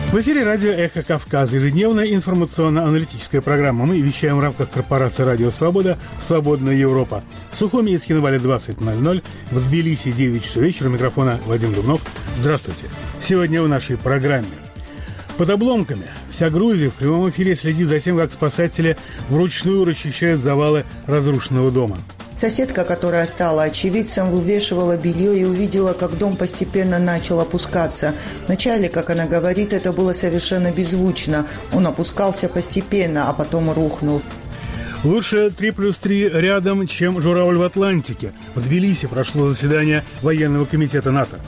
В эфире радио «Эхо Кавказа», ежедневная информационно-аналитическая программа. Мы вещаем в рамках корпорации «Радио Свобода», «Свободная Европа». В Сухумийске на Вале 20:00, в Тбилиси 9 часов вечера. У микрофона Вадим Дубнов. Здравствуйте. Сегодня в нашей программе. Под обломками вся Грузия в прямом эфире следит за тем, как спасатели вручную расчищают завалы разрушенного дома. Соседка, которая стала очевидцем, вывешивала белье и увидела, как дом постепенно начал опускаться. Вначале, как она говорит, это было совершенно беззвучно. Он опускался постепенно, а потом рухнул. Лучше 3+3 рядом, чем журавль в Атлантике. В Тбилиси прошло заседание военного комитета НАТО.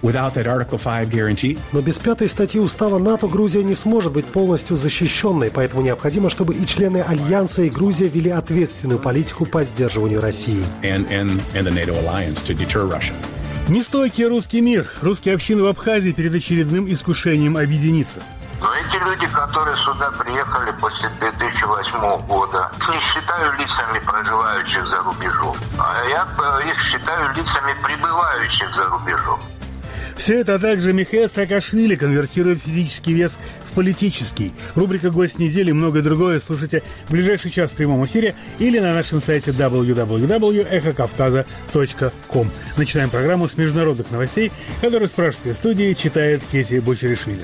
Но без 5-й статьи устава НАТО Грузия не сможет быть полностью защищенной, поэтому необходимо, чтобы и члены Альянса, и Грузия вели ответственную политику по сдерживанию России. Нестойкий русский мир. Русские общины в Абхазии перед очередным искушением объединиться. Но эти люди, которые сюда приехали после 2008 года, не считаю лицами, проживающих за рубежом, а я их считаю лицами, пребывающих за рубежом. Все это, а также Михаил Саакашвили конвертирует физический вес в политический. Рубрика «Гость недели» и многое другое слушайте в ближайший час в прямом эфире или на нашем сайте www.эхокавказа.ком. Начинаем программу с международных новостей, которую с пражской студии читает Кети Бочеришвили.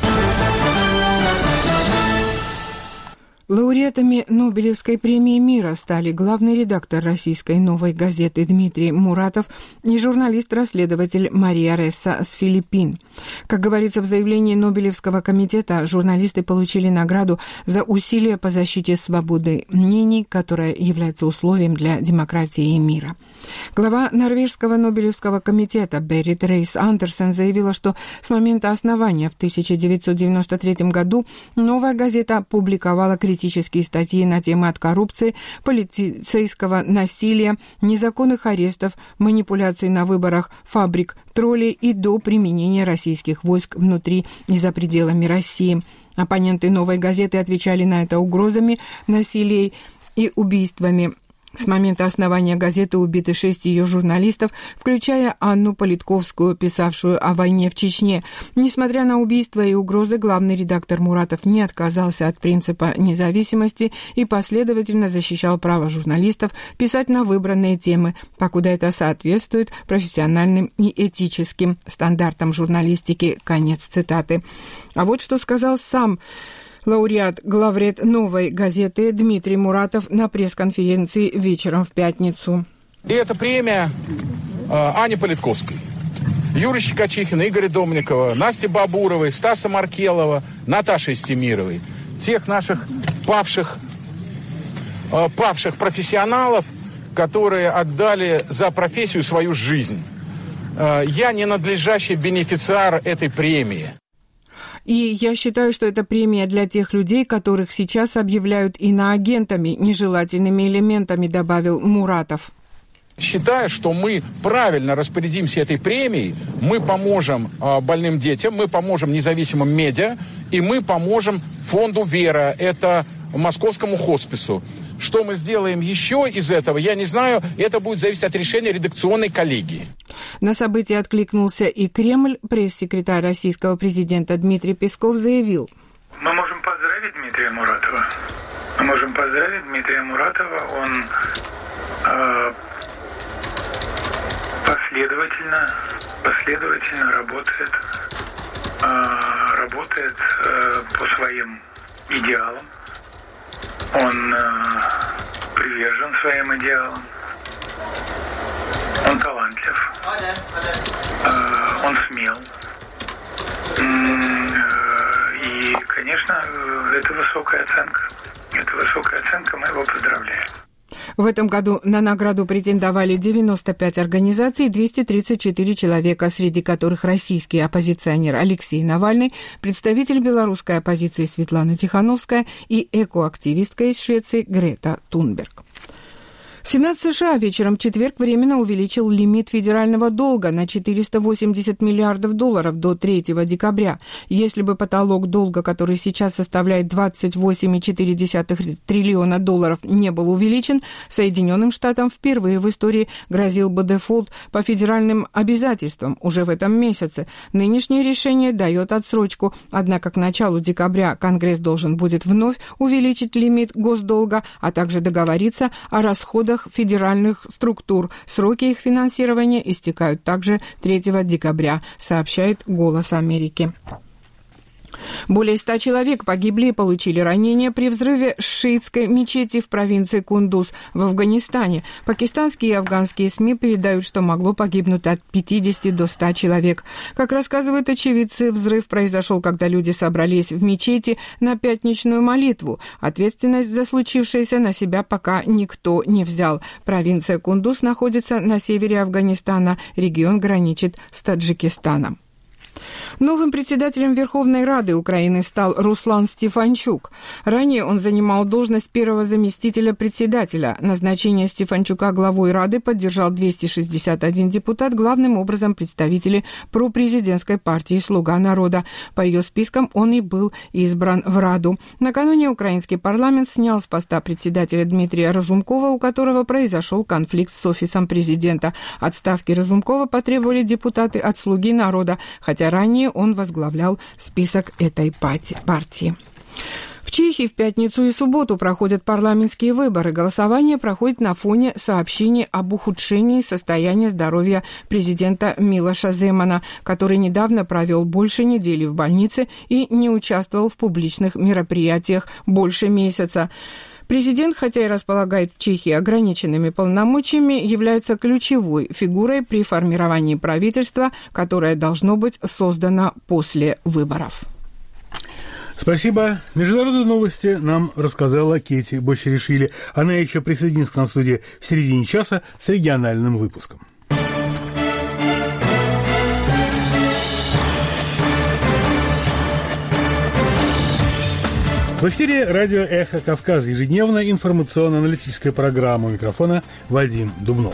Лауреатами Нобелевской премии мира стали главный редактор российской «Новой газеты» Дмитрий Муратов и журналист-расследователь Мария Ресса с Филиппин. Как говорится в заявлении Нобелевского комитета, журналисты получили награду за усилия по защите свободы мнений, которая является условием для демократии и мира. Глава норвежского Нобелевского комитета Берит Рейс Андерсен заявила, что с момента основания в 1993 году «Новая газета» публиковала критические статьи на темы от коррупции, полицейского насилия, незаконных арестов, манипуляций на выборах, фабрик, троллей и до применения российских войск внутри и за пределами России. Оппоненты «Новой газеты» отвечали на это угрозами, насилием и убийствами. С момента основания газеты убиты 6 ее журналистов, включая Анну Политковскую, писавшую о войне в Чечне. Несмотря на убийства и угрозы, главный редактор Муратов не отказался от принципа независимости и последовательно защищал право журналистов писать на выбранные темы, покуда это соответствует профессиональным и этическим стандартам журналистики. Конец цитаты. А вот что сказал сам лауреат, главред «Новой газеты» Дмитрий Муратов на пресс-конференции вечером в пятницу. И это премия Ане Политковской, Юры Щекочихина, Игоря Домникова, Насти Бабуровой, Стаса Маркелова, Наташи Стемировой. Тех наших павших профессионалов, которые отдали за профессию свою жизнь. Я не надлежащий бенефициар этой премии. И я считаю, что это премия для тех людей, которых сейчас объявляют иноагентами, нежелательными элементами, добавил Муратов. Считаю, что мы правильно распорядимся этой премией, мы поможем больным детям, мы поможем независимым медиа, и мы поможем фонду «Вера», это московскому хоспису. Что мы сделаем еще из этого, я не знаю, это будет зависеть от решения редакционной коллегии. На событие откликнулся и Кремль. Пресс-секретарь российского президента Дмитрий Песков заявил: мы можем поздравить Дмитрия Муратова. Он последовательно работает по своим идеалам. Он привержен своим идеалам. Он талантлив. Он смел. И, конечно, это высокая оценка. Мы его поздравляем. В этом году на награду претендовали 95 организаций и 234 человека, среди которых российский оппозиционер Алексей Навальный, представитель белорусской оппозиции Светлана Тихановская и экоактивистка из Швеции Грета Тунберг. Сенат США вечером в четверг временно увеличил лимит федерального долга на $480 миллиардов до 3 декабря. Если бы потолок долга, который сейчас составляет $28,4 триллиона, не был увеличен, Соединенным Штатам впервые в истории грозил бы дефолт по федеральным обязательствам уже в этом месяце. Нынешнее решение дает отсрочку, однако к началу декабря Конгресс должен будет вновь увеличить лимит госдолга, а также договориться о расходах федеральных структур. Сроки их финансирования истекают также 3 декабря, сообщает «Голос Америки». Более 100 человек погибли и получили ранения при взрыве шиитской мечети в провинции Кундуз в Афганистане. Пакистанские и афганские СМИ передают, что могло погибнуть от 50 до 100 человек. Как рассказывают очевидцы, взрыв произошел, когда люди собрались в мечети на пятничную молитву. Ответственность за случившееся на себя пока никто не взял. Провинция Кундуз находится на севере Афганистана. Регион граничит с Таджикистаном. Новым председателем Верховной Рады Украины стал Руслан Стефанчук. Ранее он занимал должность первого заместителя председателя. Назначение Стефанчука главой Рады поддержал 261 депутат, главным образом представители пропрезидентской партии «Слуга народа». По ее спискам он и был избран в Раду. Накануне украинский парламент снял с поста председателя Дмитрия Разумкова, у которого произошел конфликт с офисом президента. Отставки Разумкова потребовали депутаты от «Слуги народа», хотя ранее он возглавлял список этой партии. В Чехии в пятницу и субботу проходят парламентские выборы. Голосование проходит на фоне сообщений об ухудшении состояния здоровья президента Милоша Земана, который недавно провел больше недели в больнице и не участвовал в публичных мероприятиях больше месяца. Президент, хотя и располагает в Чехии ограниченными полномочиями, является ключевой фигурой при формировании правительства, которое должно быть создано после выборов. Спасибо. Международные новости нам рассказала Кети Бочеришвили. Она еще присоединится к нам в студии в середине часа с региональным выпуском. В эфире радио «Эхо Кавказа», ежедневная информационно-аналитическая программа. У микрофона Вадим Дубнов.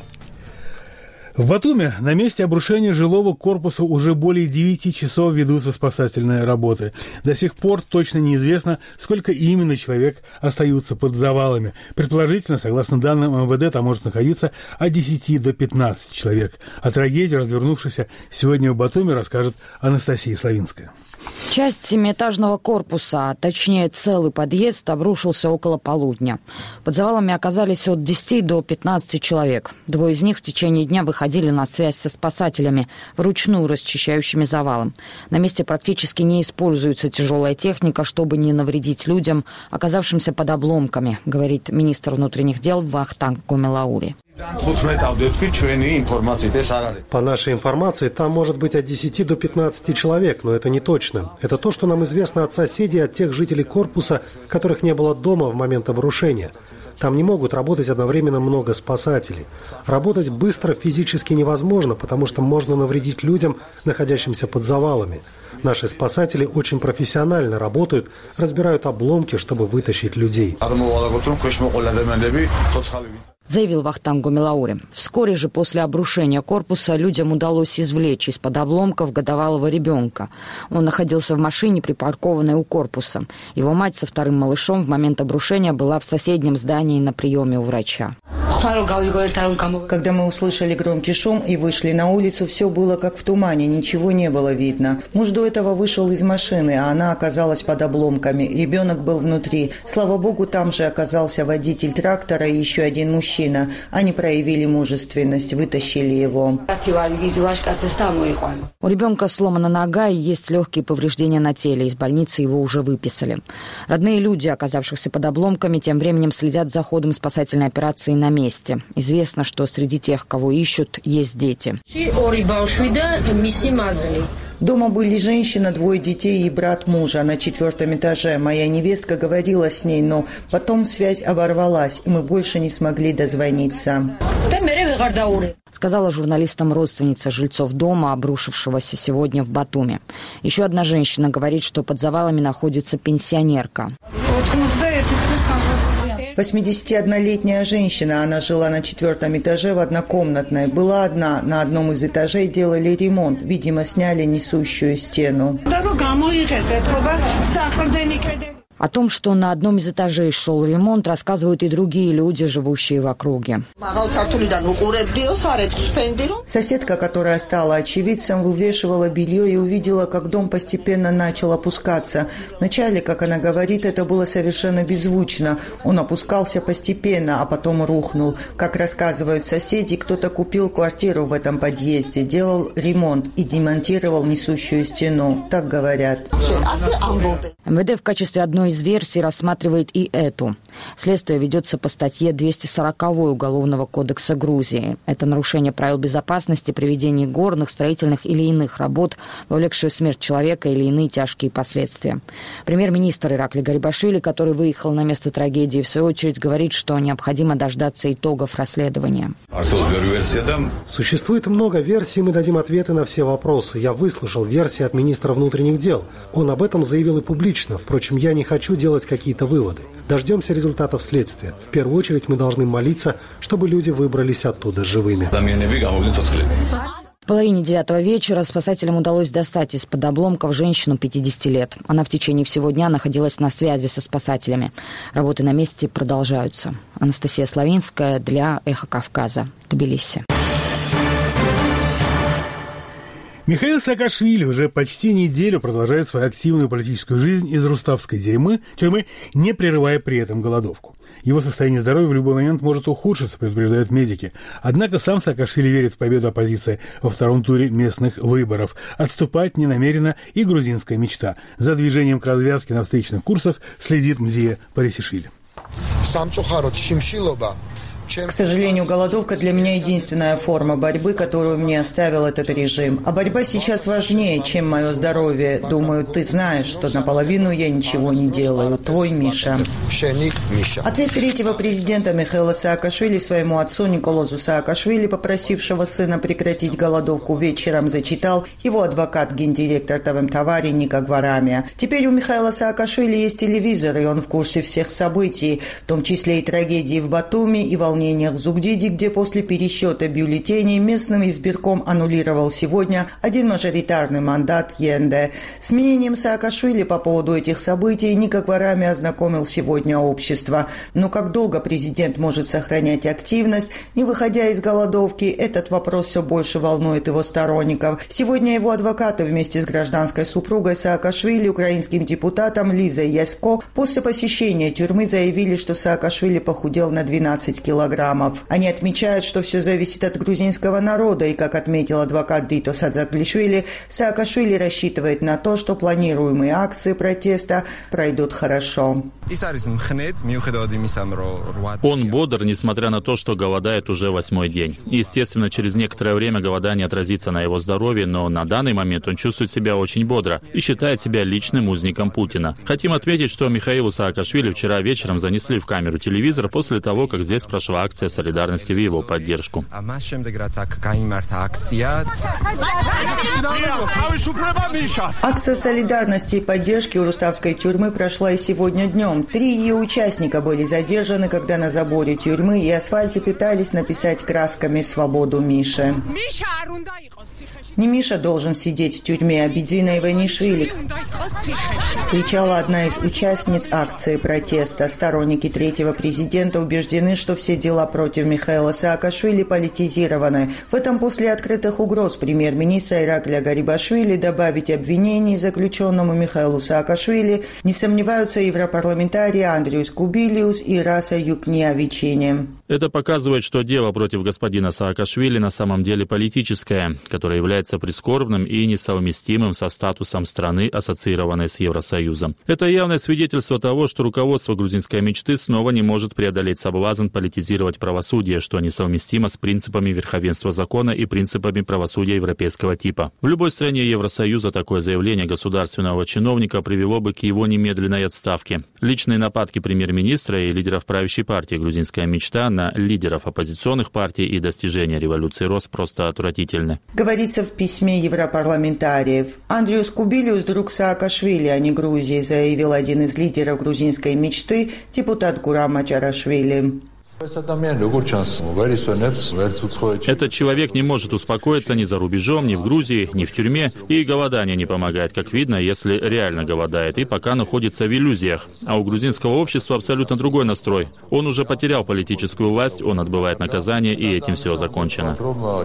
В Батуми на месте обрушения жилого корпуса уже более 9 часов ведутся спасательные работы. До сих пор точно неизвестно, сколько именно человек остаются под завалами. Предположительно, согласно данным МВД, там может находиться от 10 до 15 человек. О трагедии, развернувшейся сегодня в Батуми, расскажет Анастасия Славинская. Часть семиэтажного корпуса, а точнее целый подъезд, обрушился около полудня. Под завалами оказались от 10 до 15 человек. 2 из них в течение дня выходили на связь со спасателями, вручную расчищающими завалом. На месте практически не используется тяжелая техника, чтобы не навредить людям, оказавшимся под обломками, говорит министр внутренних дел Вахтанг Гомелаури. По нашей информации, там может быть от 10 до 15 человек, но это не точно. Это то, что нам известно от соседей, от тех жителей корпуса, которых не было дома в момент обрушения. Там не могут работать одновременно много спасателей. Работать быстро физически невозможно, потому что можно навредить людям, находящимся под завалами. Наши спасатели очень профессионально работают, разбирают обломки, чтобы вытащить людей. Заявил Вахтанг Гомелаури. Вскоре же после обрушения корпуса людям удалось извлечь из-под обломков годовалого ребенка. Он находился в машине, припаркованной у корпуса. Его мать со вторым малышом в момент обрушения была в соседнем здании на приеме у врача. Когда мы услышали громкий шум и вышли на улицу, все было как в тумане, ничего не было видно. Муж до этого вышел из машины, а она оказалась под обломками. Ребенок был внутри. Слава богу, там же оказался водитель трактора и еще один мужчина. Они проявили мужественность, вытащили его. У ребенка сломана нога и есть легкие повреждения на теле. Из больницы его уже выписали. Родные люди, оказавшихся под обломками, тем временем следят за ходом спасательной операции на месте. Известно, что среди тех, кого ищут, есть дети. Дома были женщина, 2 детей и брат мужа на 4-м этаже. Моя невестка говорила с ней, но потом связь оборвалась, и мы больше не смогли дозвониться. Сказала журналистам родственница жильцов дома, обрушившегося сегодня в Батуми. Еще одна женщина говорит, что под завалами находится пенсионерка. 81-летняя женщина, она жила на 4-м этаже в однокомнатной. Была одна, на одном из этажей делали ремонт, видимо, сняли несущую стену. О том, что на одном из этажей шел ремонт, рассказывают и другие люди, живущие в округе. Соседка, которая стала очевидцем, вывешивала белье и увидела, как дом постепенно начал опускаться. Вначале, как она говорит, это было совершенно беззвучно. Он опускался постепенно, а потом рухнул. Как рассказывают соседи, кто-то купил квартиру в этом подъезде, делал ремонт и демонтировал несущую стену. Так говорят. МВД в качестве одной из версий рассматривает и эту. Следствие ведется по статье 240 Уголовного кодекса Грузии. Это нарушение правил безопасности при ведении горных, строительных или иных работ, вовлекшие в смерть человека или иные тяжкие последствия. Премьер-министр Иракли Гарибашвили, который выехал на место трагедии, в свою очередь говорит, что необходимо дождаться итогов расследования. Существует много версий, мы дадим ответы на все вопросы. Я выслушал версии от министра внутренних дел. Он об этом заявил и публично. Впрочем, я не хочу делать какие-то выводы. Дождемся результатов следствия. В первую очередь мы должны молиться, чтобы люди выбрались оттуда живыми. В половине 9 вечера спасателям удалось достать из-под обломков женщину 50 лет. Она в течение всего дня находилась на связи со спасателями. Работы на месте продолжаются. Анастасия Славинская для «Эхо Кавказа», Тбилиси. Михаил Саакашвили уже почти неделю продолжает свою активную политическую жизнь из руставской тюрьмы, не прерывая при этом голодовку. Его состояние здоровья в любой момент может ухудшиться, предупреждают медики. Однако сам Саакашвили верит в победу оппозиции во втором туре местных выборов. Отступать не намерена и грузинская мечта. За движением к развязке на встречных курсах следит Мзия Парисишвили. К сожалению, голодовка для меня единственная форма борьбы, которую мне оставил этот режим. А борьба сейчас важнее, чем мое здоровье. Думаю, ты знаешь, что наполовину я ничего не делаю. Твой Миша. Ответ третьего президента Михаила Саакашвили своему отцу Николозу Саакашвили, попросившего сына прекратить голодовку, вечером зачитал его адвокат, гендиректор ТВМ-Тавари Ника Гварамия. Теперь у Михаила Саакашвили есть телевизор, и он в курсе всех событий, в том числе и трагедии в Батуми, и волнениях в Зугдиде, где после пересчета бюллетеней местным избирком аннулировал сегодня один мажоритарный мандат ЕНД. С мнением Саакашвили по поводу этих событий Ника Гварамия ознакомил сегодня общество. Но как долго президент может сохранять активность, не выходя из голодовки, этот вопрос все больше волнует его сторонников. Сегодня его адвокаты вместе с гражданской супругой Саакашвили, украинским депутатом Лизой Ясько, после посещения тюрьмы заявили, что Саакашвили похудел на 12 килограммов. Они отмечают, что все зависит от грузинского народа, и, как отметил адвокат Дито Садзаглишвили, Саакашвили рассчитывает на то, что планируемые акции протеста пройдут хорошо. Он бодр, несмотря на то, что голодает уже 8-й день. Естественно, через некоторое время голодание отразится на его здоровье, но на данный момент он чувствует себя очень бодро и считает себя личным узником Путина. Хотим отметить, что Михаилу Саакашвили вчера вечером занесли в камеру телевизор после того, как здесь прошла акция солидарности в его поддержку. Акция солидарности и поддержки у руставской тюрьмы прошла и сегодня днем. 3 ее участника были задержаны, когда на заборе тюрьмы и асфальте пытались написать красками «Свободу Миши». Не Миша должен сидеть в тюрьме, а Бедзина Иванишвили, кричала одна из участниц акции протеста. Сторонники третьего президента убеждены, что все дела против Михаила Саакашвили политизированы. В этом после открытых угроз премьер-министра Иракли Гарибашвили добавить обвинений заключенному Михаилу Саакашвили не сомневаются европарламентарии Андриус Кубилиус и Раса Юкниавичини. Это показывает, что дело против господина Саакашвили на самом деле политическое, которое является прискорбным и несовместимым со статусом страны, ассоциированной с Евросоюзом. Это явное свидетельство того, что руководство грузинской мечты снова не может преодолеть соблазн политизировать правосудие, что несовместимо с принципами верховенства закона и принципами правосудия европейского типа. В любой стране Евросоюза такое заявление государственного чиновника привело бы к его немедленной отставке. Личные нападки премьер-министра и лидеров правящей партии «Грузинская мечта» на относительно лидеров оппозиционных партий и достижения революции РОС просто отвратительны. Говорится в письме европарламентариев. Андриус Кубилиус – друг Саакашвили, а не Грузии, заявил один из лидеров грузинской мечты, депутат Гурам Мачарашвили. Этот человек не может успокоиться ни за рубежом, ни в Грузии, ни в тюрьме, и голодание не помогает, как видно, если реально голодает, и пока находится в иллюзиях. А у грузинского общества абсолютно другой настрой. Он уже потерял политическую власть, он отбывает наказание, и этим все закончено.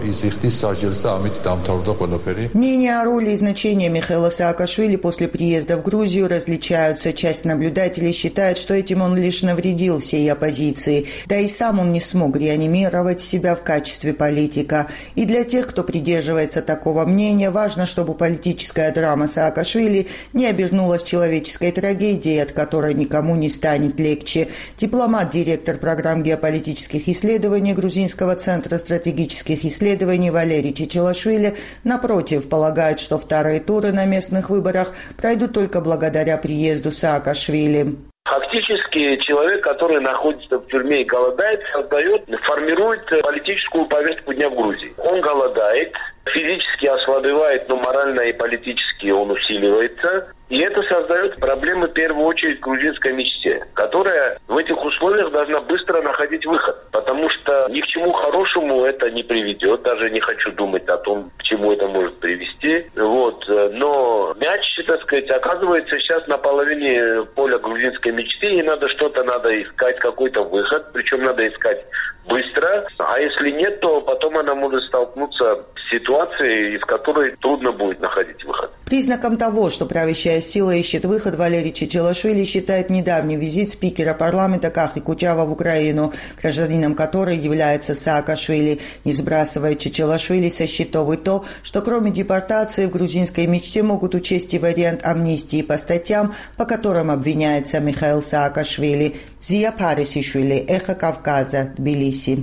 Мнения о роли и значении Михаила Саакашвили после приезда в Грузию различаются. Часть наблюдателей считает, что этим он лишь навредил всей оппозиции. Да и сам он не смог реанимировать себя в качестве политика. И для тех, кто придерживается такого мнения, важно, чтобы политическая драма Саакашвили не обернулась человеческой трагедией, от которой никому не станет легче. Дипломат, директор программ геополитических исследований Грузинского центра стратегических исследований Валерий Чичилашвили, напротив, полагает, что вторые туры на местных выборах пройдут только благодаря приезду Саакашвили. Фактически человек, который находится в тюрьме и голодает, формирует политическую повестку дня в Грузии. Он голодает, физически ослабевает, но морально и политически он усиливается. И это создает проблемы в первую очередь грузинской мечте, которая в этих условиях должна быстро находить выход. Потому что ни к чему хорошему это не приведет. Даже не хочу думать о том, к чему это может привести. Но мяч, так сказать, оказывается сейчас на половине поля грузинской мечты. И надо искать какой-то выход. Причем надо искать быстро. А если нет, то потом она может столкнуться с ситуацией, из которой трудно будет находить выход. Признаком того, что правящая сила ищет выход, Валерий Чичилашвили считает недавний визит спикера парламента Кахи Кучава в Украину, гражданином которой является Саакашвили. Не сбрасывая Чичилашвили со счетов и то, что кроме депортации в грузинской мечте могут учесть и вариант амнистии по статьям, по которым обвиняется Михаил Саакашвили. Зия Парисишвили, Эхо Кавказа, Тбилиси.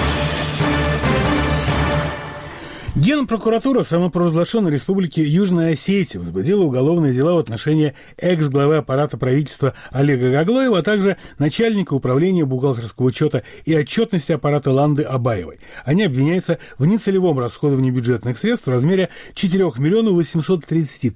Генпрокуратура самопровозглашенной республики Южная Осетия возбудила уголовные дела в отношении экс-главы аппарата правительства Олега Гаглоева, а также начальника управления бухгалтерского учета и отчетности аппарата Ланды Абаевой. Они обвиняются в нецелевом расходовании бюджетных средств в размере 4 830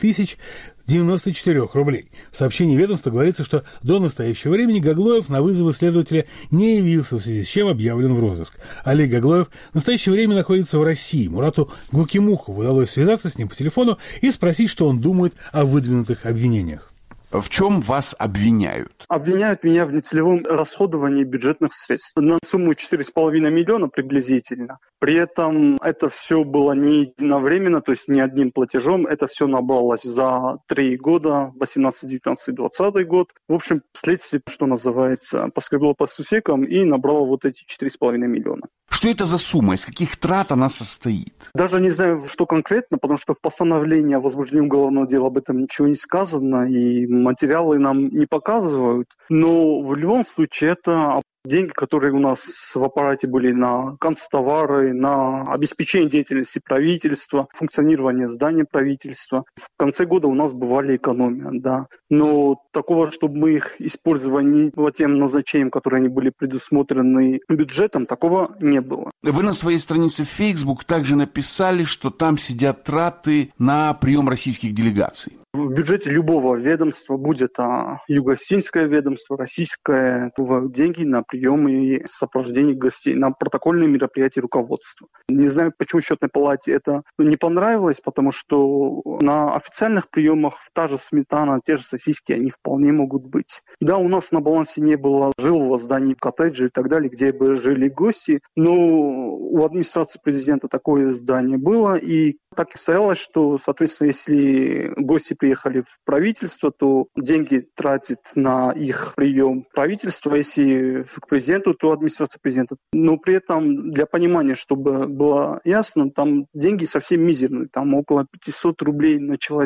094 рублей. В сообщении ведомства говорится, что до настоящего времени Гаглоев на вызовы следователя не явился, в связи с чем объявлен в розыск. Олег Гаглоев в настоящее время находится в России. Мурату Гукимухову удалось связаться с ним по телефону и спросить, что он думает о выдвинутых обвинениях. В чем вас обвиняют? Обвиняют меня в нецелевом расходовании бюджетных средств на сумму 4,5 миллиона приблизительно. При этом это все было не единовременно, то есть не одним платежом. Это все набралось за 3 года, 18, 19, 20 год. В общем, следствие, что называется, поскребло по сусекам и набрало вот эти 4,5 миллиона. Что это за сумма? Из каких трат она состоит? Даже не знаю, что конкретно, потому что в постановлении о возбуждении уголовного дела об этом ничего не сказано, и материалы нам не показывают. Но в любом случае это деньги, которые у нас в аппарате были на канцтовары, на обеспечение деятельности правительства, функционирование здания правительства. В конце года у нас бывали экономия, да. Но такого, чтобы мы их использовали не по тем назначениям, которые они были предусмотрены бюджетом, такого не было. Вы на своей странице в Facebook также написали, что там сидят траты на прием российских делегаций. В бюджете любого ведомства, будь это юго-осетинское ведомство, российское, бывают деньги на прием и сопровождение гостей, на протокольные мероприятия руководства. Не знаю, почему счетной палате это не понравилось, потому что на официальных приемах та же сметана, те же сосиски, они вполне могут быть. Да, у нас на балансе не было жилого здания, коттеджей и так далее, где бы жили гости, но у администрации президента такое здание было, и так и стоялось, что, соответственно, если гости приехали в правительство, то деньги тратит на их прием правительство, если к президенту, то администрация президента. Но при этом, для понимания, чтобы было ясно, там деньги совсем мизерные, там около 500 рублей на человека.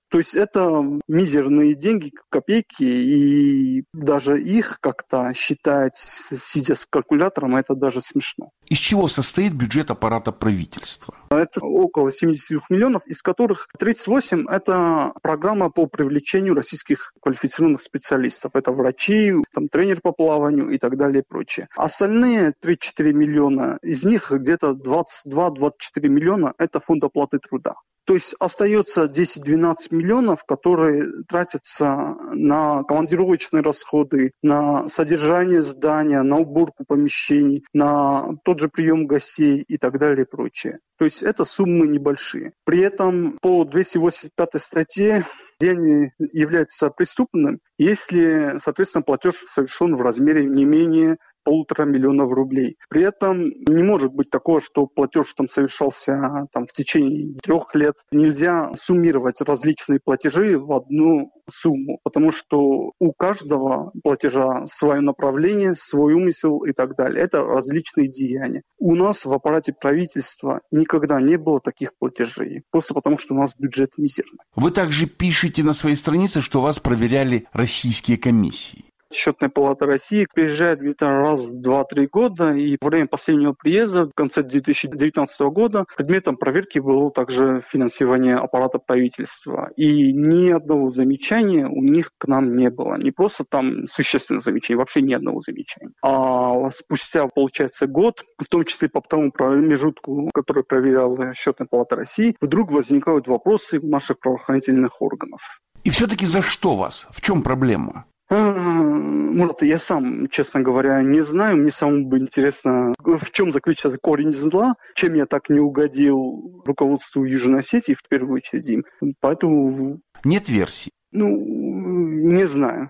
То есть это мизерные деньги, копейки, и даже их как-то считать, сидя с калькулятором, это даже смешно. Из чего состоит бюджет аппарата правительства? Это около 72 миллионов, из которых 38 – это программа по привлечению российских квалифицированных специалистов. Это врачи, там, тренер по плаванию и так далее и прочее. Остальные 3-4 миллиона, из них где-то 22-24 миллиона – это фонд оплаты труда. То есть остается 10-12 миллионов, которые тратятся на командировочные расходы, на содержание здания, на уборку помещений, на тот же прием гостей и так далее и прочее. То есть это суммы небольшие. При этом по 285 статье деяние является преступным, если, соответственно, платеж совершен в размере не менее 1,5 миллиона рублей. При этом не может быть такого, что платеж там совершался в течение 3 лет. Нельзя суммировать различные платежи в одну сумму, потому что у каждого платежа свое направление, свой умысел и так далее. Это различные деяния. У нас в аппарате правительства никогда не было таких платежей, просто потому что у нас бюджет мизерный. Вы также пишете на своей странице, что вас проверяли российские комиссии. Счетная палата России приезжает где-то раз в 2-3 года, и во время последнего приезда, в конце 2019 года, предметом проверки было также финансирование аппарата правительства. И ни одного замечания у них к нам не было. Не просто там существенных замечаний, вообще ни одного замечания. А спустя, получается, год, в том числе по тому промежутку, который проверяла Счетная палата России, вдруг возникают вопросы наших правоохранительных органов. И все-таки за что вас? В чем проблема? Может, я сам, честно говоря, не знаю. Мне самому бы интересно, в чем заключается корень зла, чем я так не угодил руководству Южной Осетии, в первую очередь им. Поэтому... Нет версий? Не знаю.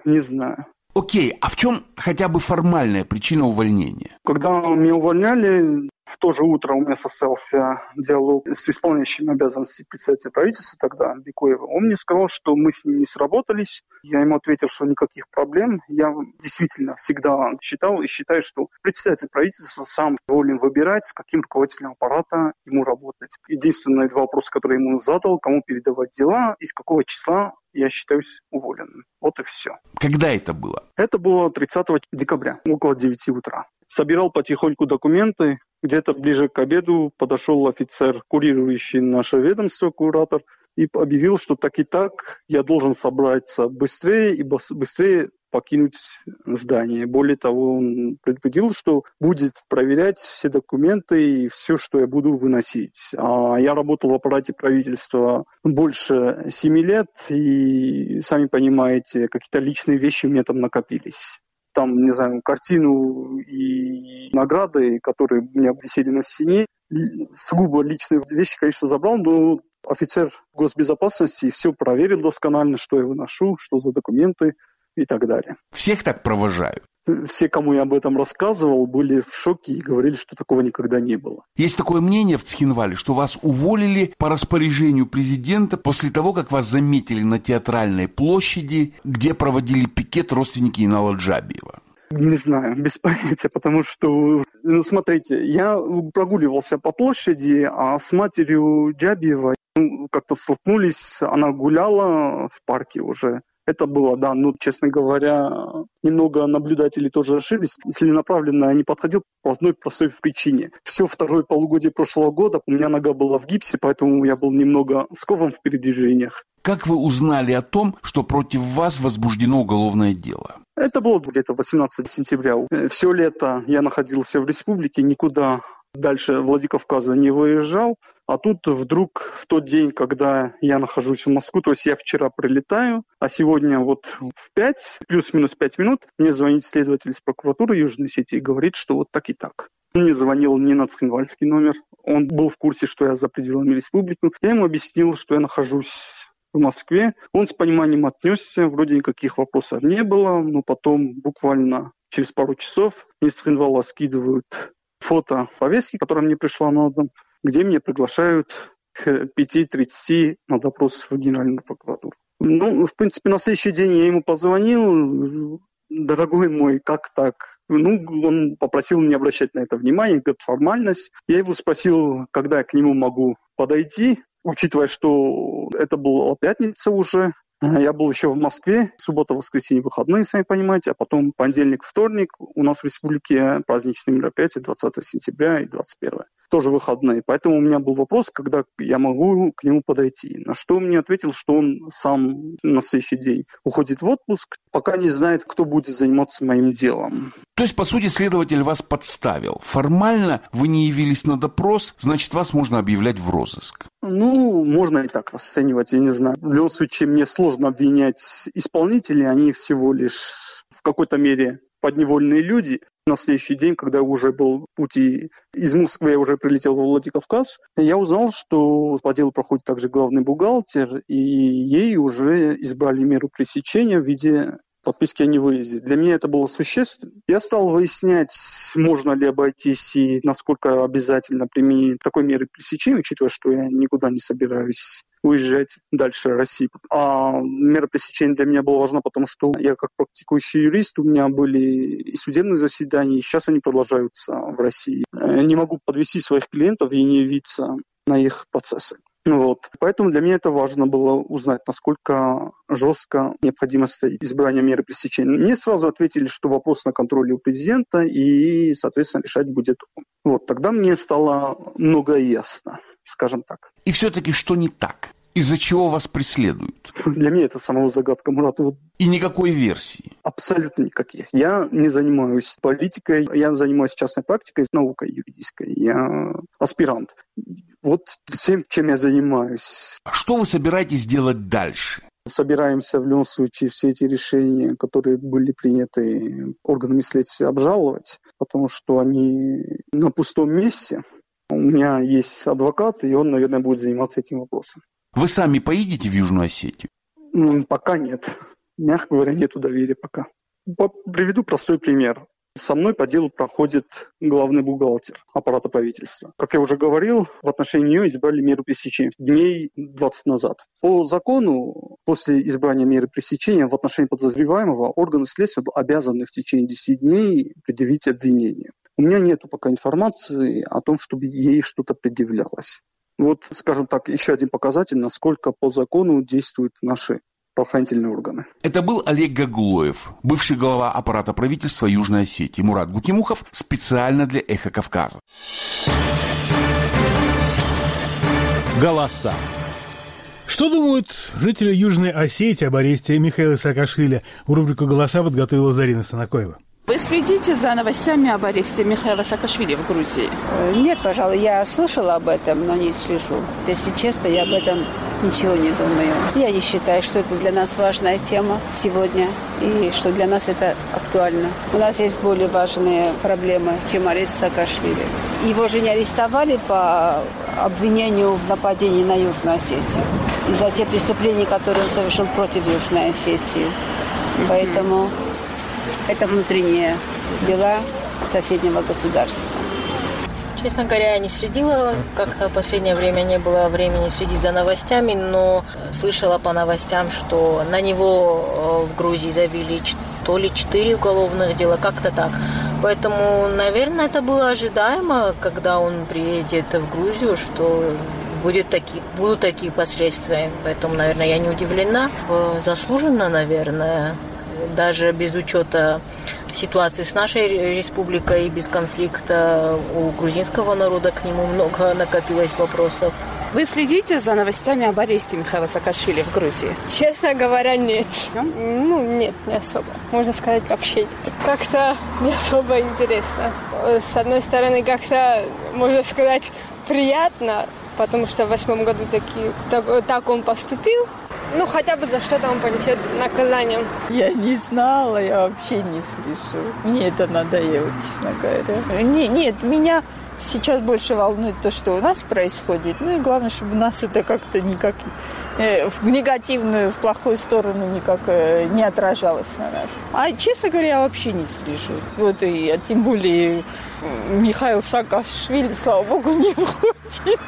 Окей, а в чем хотя бы формальная причина увольнения? Когда меня увольняли, в то же утро у меня состоялся диалог с исполняющим обязанности председателя правительства тогда, Бекоева. Он мне сказал, что мы с ним не сработались. Я ему ответил, что никаких проблем. Я действительно всегда считал и считаю, что председатель правительства сам волен выбирать, с каким руководителем аппарата ему работать. Единственные 2 вопроса, которые ему задал, кому передавать дела, из какого числа я считаюсь уволенным. Вот и все. Когда это было? Это было 30 декабря, около 9 утра. Собирал потихоньку документы. Где-то ближе к обеду подошел офицер, курирующий наше ведомство, куратор, и объявил, что так и так я должен собраться быстрее и быстрее покинуть здание. Более того, он предупредил, что будет проверять все документы и все, что я буду выносить. Я работал в аппарате правительства больше 7 лет, и, сами понимаете, какие-то личные вещи у меня там накопились. Там, не знаю, картину и награды, которые у меня висели на стене. Сугубо личные вещи, конечно, забрал, но офицер госбезопасности все проверил досконально, что я выношу, что за документы и так далее. Всех так провожают? Все, кому я об этом рассказывал, были в шоке и говорили, что такого никогда не было. Есть такое мнение в Цхинвале, что вас уволили по распоряжению президента после того, как вас заметили на Театральной площади, где проводили пикет родственники Инала Джабиева. Не знаю, без понятия, потому что, смотрите, я прогуливался по площади, а с матерью Джабиева как-то столкнулись, она гуляла в парке уже. Это было, да, честно говоря, немного наблюдателей тоже ошиблись. Целенаправленно я не подходил по одной простой причине. Все второе полугодие прошлого года у меня нога была в гипсе, поэтому я был немного скован в передвижениях. Как вы узнали о том, что против вас возбуждено уголовное дело? Это было где-то 18 сентября. Все лето я находился в республике, никуда дальше Владикавказа не выезжал. А тут вдруг в тот день, когда я нахожусь в Москве, то есть я вчера прилетаю, а сегодня вот в 5, плюс-минус 5 минут, мне звонит следователь из прокуратуры Южной Осетии и говорит, что вот так и так. Он мне звонил не на цхинвальский номер, он был в курсе, что я за пределами республики. Я ему объяснил, что я нахожусь в Москве. Он с пониманием отнесся, вроде никаких вопросов не было, но потом буквально через пару часов мне с Цхинвала скидывают фото повестки, которая мне пришла на дом, где меня приглашают к 5:30 на допрос в Генеральную прокуратуру. В принципе, на следующий день я ему позвонил. Дорогой мой, как так? Он попросил не обращать на это внимания, говорит, формальность. Я его спросил, когда я к нему могу подойти. учитывая, что это была пятница уже, я был еще в Москве, суббота, воскресенье, выходные, сами понимаете, а потом понедельник, вторник у нас в республике праздничные мероприятия 20 сентября и 21. Тоже выходные. Поэтому у меня был вопрос, когда я могу к нему подойти. На что он мне ответил, что он сам на следующий день уходит в отпуск, пока не знает, кто будет заниматься моим делом. То есть, по сути, следователь вас подставил. Формально вы не явились на допрос, значит, вас можно объявлять в розыск. Можно и так расценивать, я не знаю. В любом случае, мне сложно обвинять исполнителей, они всего лишь в какой-то мере подневольные люди. На следующий день, когда я уже был в пути из Москвы, я уже прилетел во Владикавказ, я узнал, что по делу проходит также главный бухгалтер, и ей уже избрали меру пресечения в виде подписки о невыезде. Для меня это было существенно. Я стал выяснять, можно ли обойтись и насколько обязательно применить такой меры пресечения, учитывая, что я никуда не собираюсь уезжать дальше России. А мера пресечения для меня была важна, потому что я как практикующий юрист, у меня были и судебные заседания, и сейчас они продолжаются в России. Я не могу подвести своих клиентов и не явиться на их процессы. Поэтому для меня это важно было узнать, насколько жестко необходимость избрания меры пресечения. Мне сразу ответили, что вопрос на контроле у президента, и, соответственно, решать будет он. Тогда мне стало многое ясно, скажем так. И все-таки что не так? Из-за чего вас преследуют? Для меня это самого загадка, Мурат. И никакой версии? Абсолютно никаких. Я не занимаюсь политикой, я занимаюсь частной практикой, наукой юридической. Я аспирант. Всем, чем я занимаюсь. А что вы собираетесь делать дальше? Собираемся в любом случае все эти решения, которые были приняты органами следствия, обжаловать, потому что они на пустом месте. У меня есть адвокат, и он, наверное, будет заниматься этим вопросом. Вы сами поедете в Южную Осетию? Пока нет. Мягко говоря, нету доверия пока. Приведу простой пример. Со мной по делу проходит главный бухгалтер аппарата правительства. Как я уже говорил, в отношении нее избрали меру пресечения дней 20 назад. По закону, после избрания меры пресечения в отношении подозреваемого органы следствия обязаны в течение 10 дней предъявить обвинение. У меня нету пока информации о том, чтобы ей что-то предъявлялось. Скажем так, еще один показатель, насколько по закону действуют наши правоохранительные органы. Это был Олег Гаглоев, бывший глава аппарата правительства Южной Осетии. Мурат Гукимухов специально для «Эхо Кавказа». Голоса. Что думают жители Южной Осетии об аресте Михаила Саакашвили? В рубрику «Голоса» подготовила Зарина Санакоева. Вы следите за новостями об аресте Михаила Саакашвили в Грузии? Нет, пожалуй, я слышала об этом, но не слежу. Если честно, я об этом ничего не думаю. Я не считаю, что это для нас важная тема сегодня и что для нас это актуально. У нас есть более важные проблемы, чем арест Саакашвили. Его же не арестовали по обвинению в нападении на Южную Осетию и за те преступления, которые он совершил против Южной Осетии. Поэтому это внутренние дела соседнего государства. Честно говоря, я не следила, как-то в последнее время не было времени следить за новостями, но слышала по новостям, что на него в Грузии завели то ли 4 уголовных дела, как-то так. Поэтому, наверное, это было ожидаемо, когда он приедет в Грузию, что будут такие последствия. Поэтому, наверное, я не удивлена. Заслуженно, наверное, даже без учета ситуации с нашей республикой и без конфликта у грузинского народа к нему много накопилось вопросов. Вы следите за новостями об аресте Михаила Саакашвили в Грузии? Честно говоря, нет. Нет, не особо. Можно сказать, вообще нет. Как-то не особо интересно. С одной стороны, как-то, можно сказать, приятно, потому что в 2008 году так он поступил. Хотя бы за что-то он понесет наказанием. Я не знала, я вообще не слышу. Мне это надоело, честно говоря. Нет, меня сейчас больше волнует то, что у нас происходит. И главное, чтобы у нас это как-то никак в негативную, в плохую сторону никак не отражалось на нас. А, честно говоря, я вообще не слежу. А тем более Михаил Саакашвили, слава богу, не входит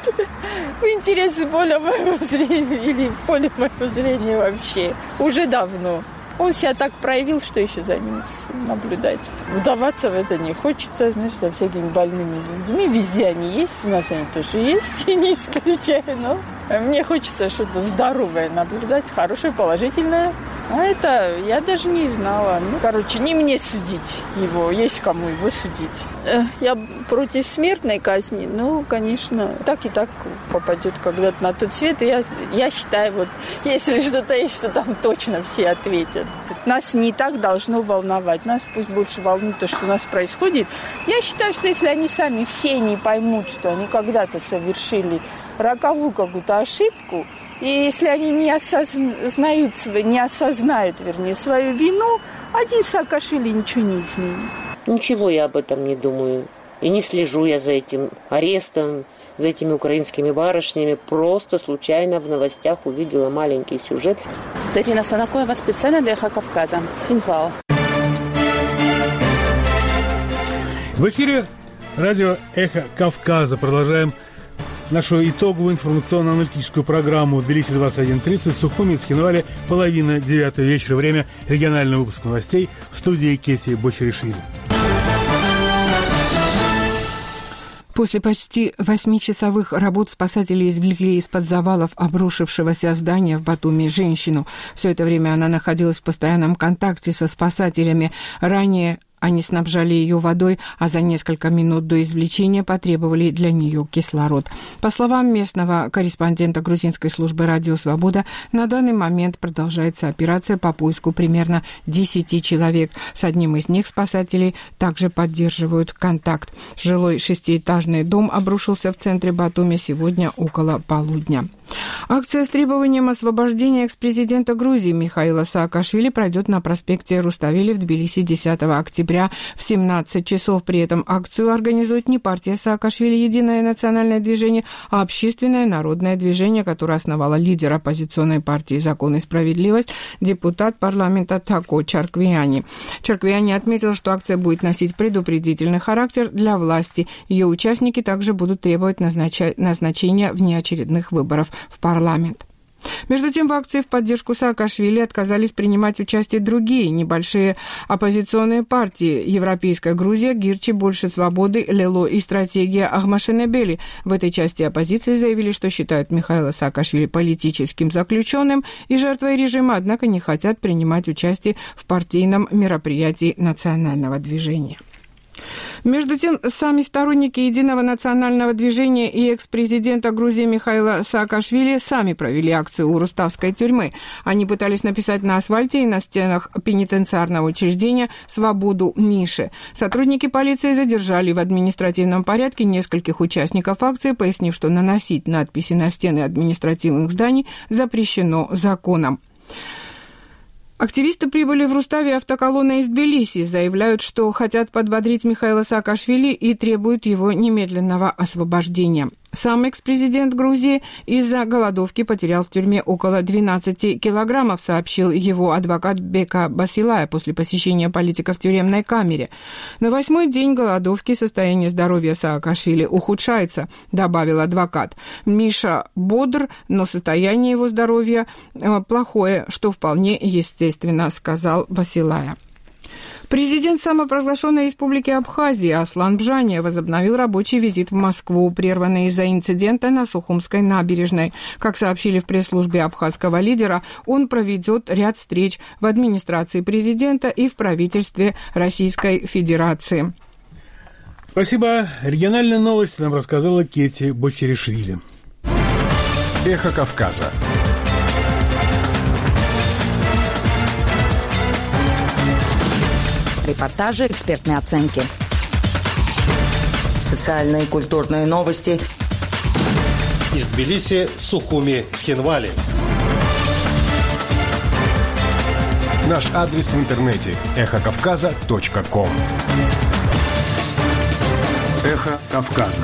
в интересы поля моего зрения или в поле моего зрения вообще. Уже давно. Он себя так проявил, что еще за ним наблюдать. Вдаваться в это не хочется, за всякими больными людьми. Везде они есть, у нас они тоже есть, и не исключаю, но Мне хочется что-то здоровое наблюдать, хорошее, положительное. А это я даже не знала. Не мне судить его, есть кому его судить. Я против смертной казни, конечно, так и так попадет когда-то на тот свет. И я считаю, если что-то есть, что там точно все ответят. Нас не так должно волновать. Нас пусть больше волнует то, что у нас происходит. Я считаю, что если они сами все не поймут, что они когда-то совершили роковую какую-то ошибку, и если они не осознают свою вину, один Саакашвили ничего не изменит. Ничего я об этом не думаю. И не слежу я за этим арестом, за этими украинскими барышнями. Просто случайно в новостях увидела маленький сюжет. Зарина Санакоева специально для «Эхо Кавказа». Цхинвал. В эфире радио «Эхо Кавказа». Продолжаем нашу итоговую информационно-аналитическую программу в Тбилиси 21:30, Сухуми, Цхинвале, 8:30 вечера. Время регионального выпуска новостей в студии Кети Бочеришвили. После почти 8-часовых работ спасатели извлекли из-под завалов обрушившегося здания в Батуми женщину. Все это время она находилась в постоянном контакте со спасателями. Ранее они снабжали ее водой, а за несколько минут до извлечения потребовали для нее кислород. По словам местного корреспондента грузинской службы «Радио Свобода», на данный момент продолжается операция по поиску примерно 10 человек. С одним из них спасатели также поддерживают контакт. Жилой 6-этажный дом обрушился в центре Батуми сегодня около полудня. Акция с требованием освобождения экс-президента Грузии Михаила Саакашвили пройдет на проспекте Руставели в Тбилиси 10 октября в 17 часов. При этом акцию организует не партия Саакашвили «Единое национальное движение», а общественное народное движение, которое основала лидер оппозиционной партии «Закон и справедливость», депутат парламента Тако Чарквияни. Чарквияни отметил, что акция будет носить предупредительный характер для власти. Ее участники также будут требовать назначения внеочередных выборов в парламент. Между тем, в акции в поддержку Саакашвили отказались принимать участие другие небольшие оппозиционные партии: Европейская Грузия, Гирчи, Больше свободы, Лело и Стратегия Ахмашенебели. В этой части оппозиции заявили, что считают Михаила Саакашвили политическим заключенным и жертвой режима, однако не хотят принимать участие в партийном мероприятии национального движения. Между тем, сами сторонники Единого национального движения и экс-президента Грузии Михаила Саакашвили сами провели акцию у Руставской тюрьмы. Они пытались написать на асфальте и на стенах пенитенциарного учреждения «Свободу Миши». Сотрудники полиции задержали в административном порядке нескольких участников акции, пояснив, что наносить надписи на стены административных зданий запрещено законом. Активисты прибыли в Руставе автоколонной из Тбилиси, заявляют, что хотят подбодрить Михаила Саакашвили и требуют его немедленного освобождения. Сам экс-президент Грузии из-за голодовки потерял в тюрьме около 12 килограммов, сообщил его адвокат Бека Басилая после посещения политика в тюремной камере. На 8-й день голодовки состояние здоровья Саакашвили ухудшается, добавил адвокат. Миша бодр, но состояние его здоровья плохое, что вполне естественно, сказал Басилая. Президент самопровозглашенной республики Абхазия Аслан Бжания возобновил рабочий визит в Москву, прерванный из-за инцидента на Сухумской набережной. Как сообщили в пресс-службе абхазского лидера, он проведет ряд встреч в администрации президента и в правительстве Российской Федерации. Спасибо. Региональные новости нам рассказала Кети Бочеришвили. Эхо Кавказа. Репортажи, экспертные оценки. Социальные и культурные новости. Из Тбилиси, Сухуми, Цхинвали. Наш адрес в интернете эхокавказа.ком. Эхо Кавказа.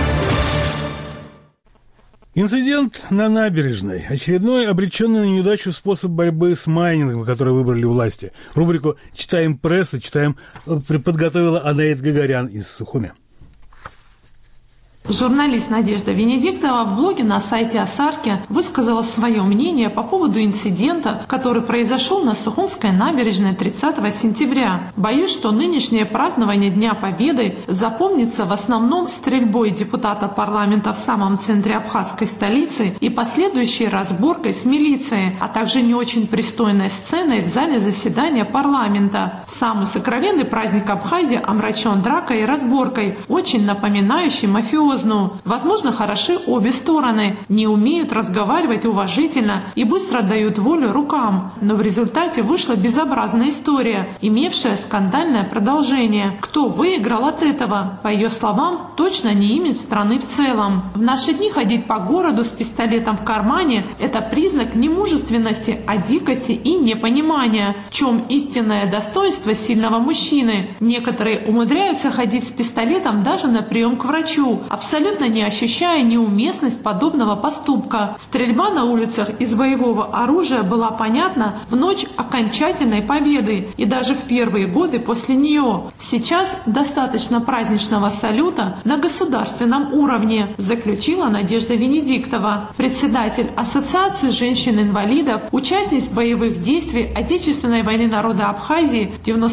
Инцидент на набережной. Очередной обреченный на неудачу способ борьбы с майнингом, который выбрали власти. Рубрику «Читаем прессу», подготовила Анаит Гагарян из Сухуми. Журналист Надежда Венедиктова в блоге на сайте Асарки высказала свое мнение по поводу инцидента, который произошел на Сухумской набережной 30 сентября. Боюсь, что нынешнее празднование Дня Победы запомнится в основном стрельбой депутата парламента в самом центре абхазской столицы и последующей разборкой с милицией, а также не очень пристойной сценой в зале заседания парламента. Самый сокровенный праздник Абхазии омрачен дракой и разборкой, очень напоминающей мафиозную. Возможно, хороши обе стороны, не умеют разговаривать уважительно и быстро дают волю рукам. Но в результате вышла безобразная история, имевшая скандальное продолжение. Кто выиграл от этого? По ее словам, точно не имидж страны в целом. В наши дни ходить по городу с пистолетом в кармане – это признак не мужественности, а дикости и непонимания, в чем истинное достоинство сильного мужчины. Некоторые умудряются ходить с пистолетом даже на прием к врачу, абсолютно не ощущая неуместность подобного поступка. Стрельба на улицах из боевого оружия была понятна в ночь окончательной победы и даже в первые годы после нее. Сейчас достаточно праздничного салюта на государственном уровне, заключила Надежда Венедиктова, председатель Ассоциации женщин-инвалидов, участниц боевых действий Отечественной войны народа Абхазии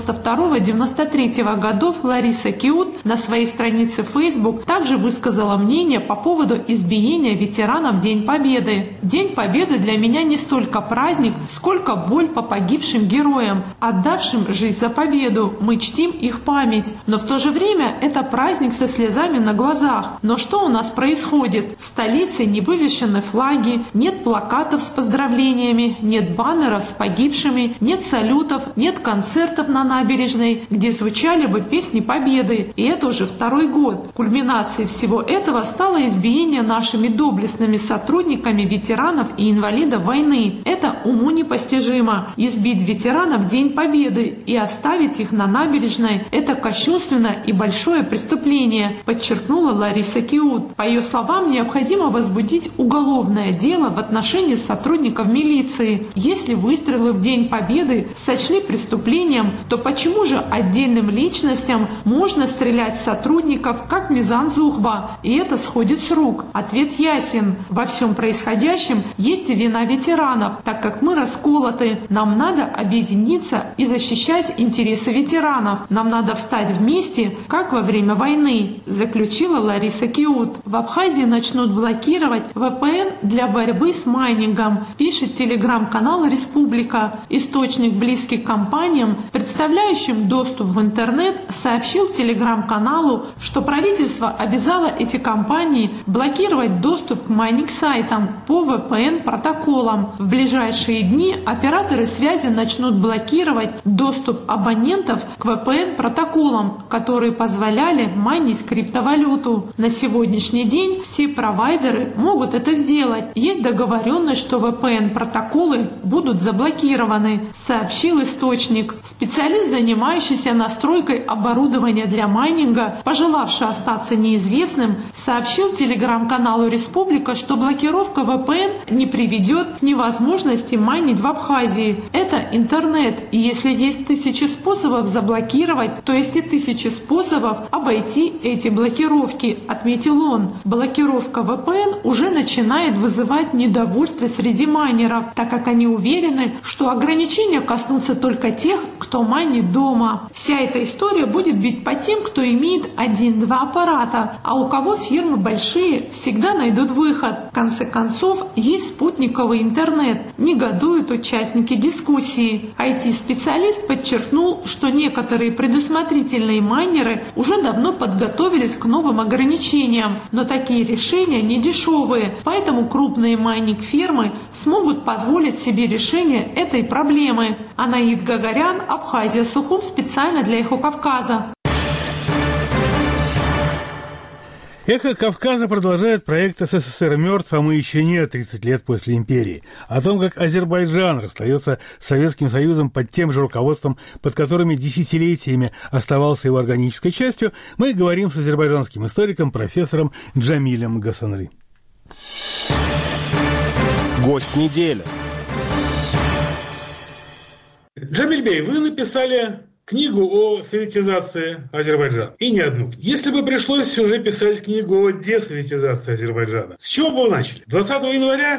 92-93 годов Лариса Киут на своей странице Facebook также высказала мнение по поводу избиения ветеранов в День Победы. День Победы для меня не столько праздник, сколько боль по погибшим героям, отдавшим жизнь за победу. Мы чтим их память. Но в то же время это праздник со слезами на глазах. Но что у нас происходит? В столице не вывешены флаги, нет плакатов с поздравлениями, нет баннеров с погибшими, нет салютов, нет концертов на набережной, где звучали бы песни Победы. И это уже второй год. Кульминацией всего этого стало избиение нашими доблестными сотрудниками ветеранов и инвалидов войны. Это уму непостижимо. Избить ветеранов в День Победы и оставить их на набережной – это кощунственно и большое преступление, подчеркнула Лариса Киут. По ее словам, необходимо возбудить уголовное дело в отношении сотрудников милиции. Если выстрелы в День Победы сочли преступлением, то почему же отдельным личностям можно стрелять в сотрудников, как Мизан Зухба, и это сходит с рук? Ответ ясен. Во всем происходящем есть и вина ветеранов, так как мы расколоты. Нам надо объединиться и защищать интересы ветеранов. Нам надо встать вместе, как во время войны, заключила Лариса Киут. В Абхазии начнут блокировать VPN для борьбы с майнингом, пишет телеграм-канал «Республика». Источник, близкий к компаниям, представляющим доступ в интернет, сообщил телеграм-каналу, что правительство обязало эти компании блокировать доступ к майнинг-сайтам по VPN-протоколам. В ближайшие дни операторы связи начнут блокировать доступ абонентов к VPN-протоколам, которые позволяли майнить криптовалюту. На сегодняшний день все провайдеры могут это сделать. Есть договоренность, что VPN-протоколы будут заблокированы, сообщил источник. Специалист, занимающийся настройкой оборудования для майнинга, пожелавший остаться неизвестным, сообщил телеграм-каналу «Республика», что блокировка VPN не приведет к невозможности майнить в Абхазии. Это интернет, и если есть 1000 способов заблокировать, то есть и 1000 способов обойти эти блокировки, отметил он. Блокировка VPN уже начинает вызывать недовольство среди майнеров, так как они уверены, что ограничения коснутся только тех, кто майнит дома. Вся эта история будет бить по тем, кто имеет 1-2 аппарата, а у кого фирмы большие, всегда найдут выход. В конце концов, есть спутниковый интернет, негодуют участники дискуссии. IT-специалист подчеркнул, что некоторые предусмотрительные майнеры уже давно подготовились к новым ограничениям, но такие решения не дешевые, поэтому крупные майнинг-фирмы смогут позволить себе решение этой проблемы. Анаид Гагарян, Абхазия, Сухум, специально для «Эхо Кавказа». «Эхо Кавказа» продолжает проект «СССР мертв, а мы еще нет» 30 лет после империи. О том, как Азербайджан расстается с Советским Союзом под тем же руководством, под которыми десятилетиями оставался его органической частью, мы говорим с азербайджанским историком, профессором Джамилем Гасанли. Гость недели. Джамиль Бей, вы написали книгу о советизации Азербайджана. И не одну. Если бы пришлось уже писать книгу о десоветизации Азербайджана, с чего бы вы начали? С 20 января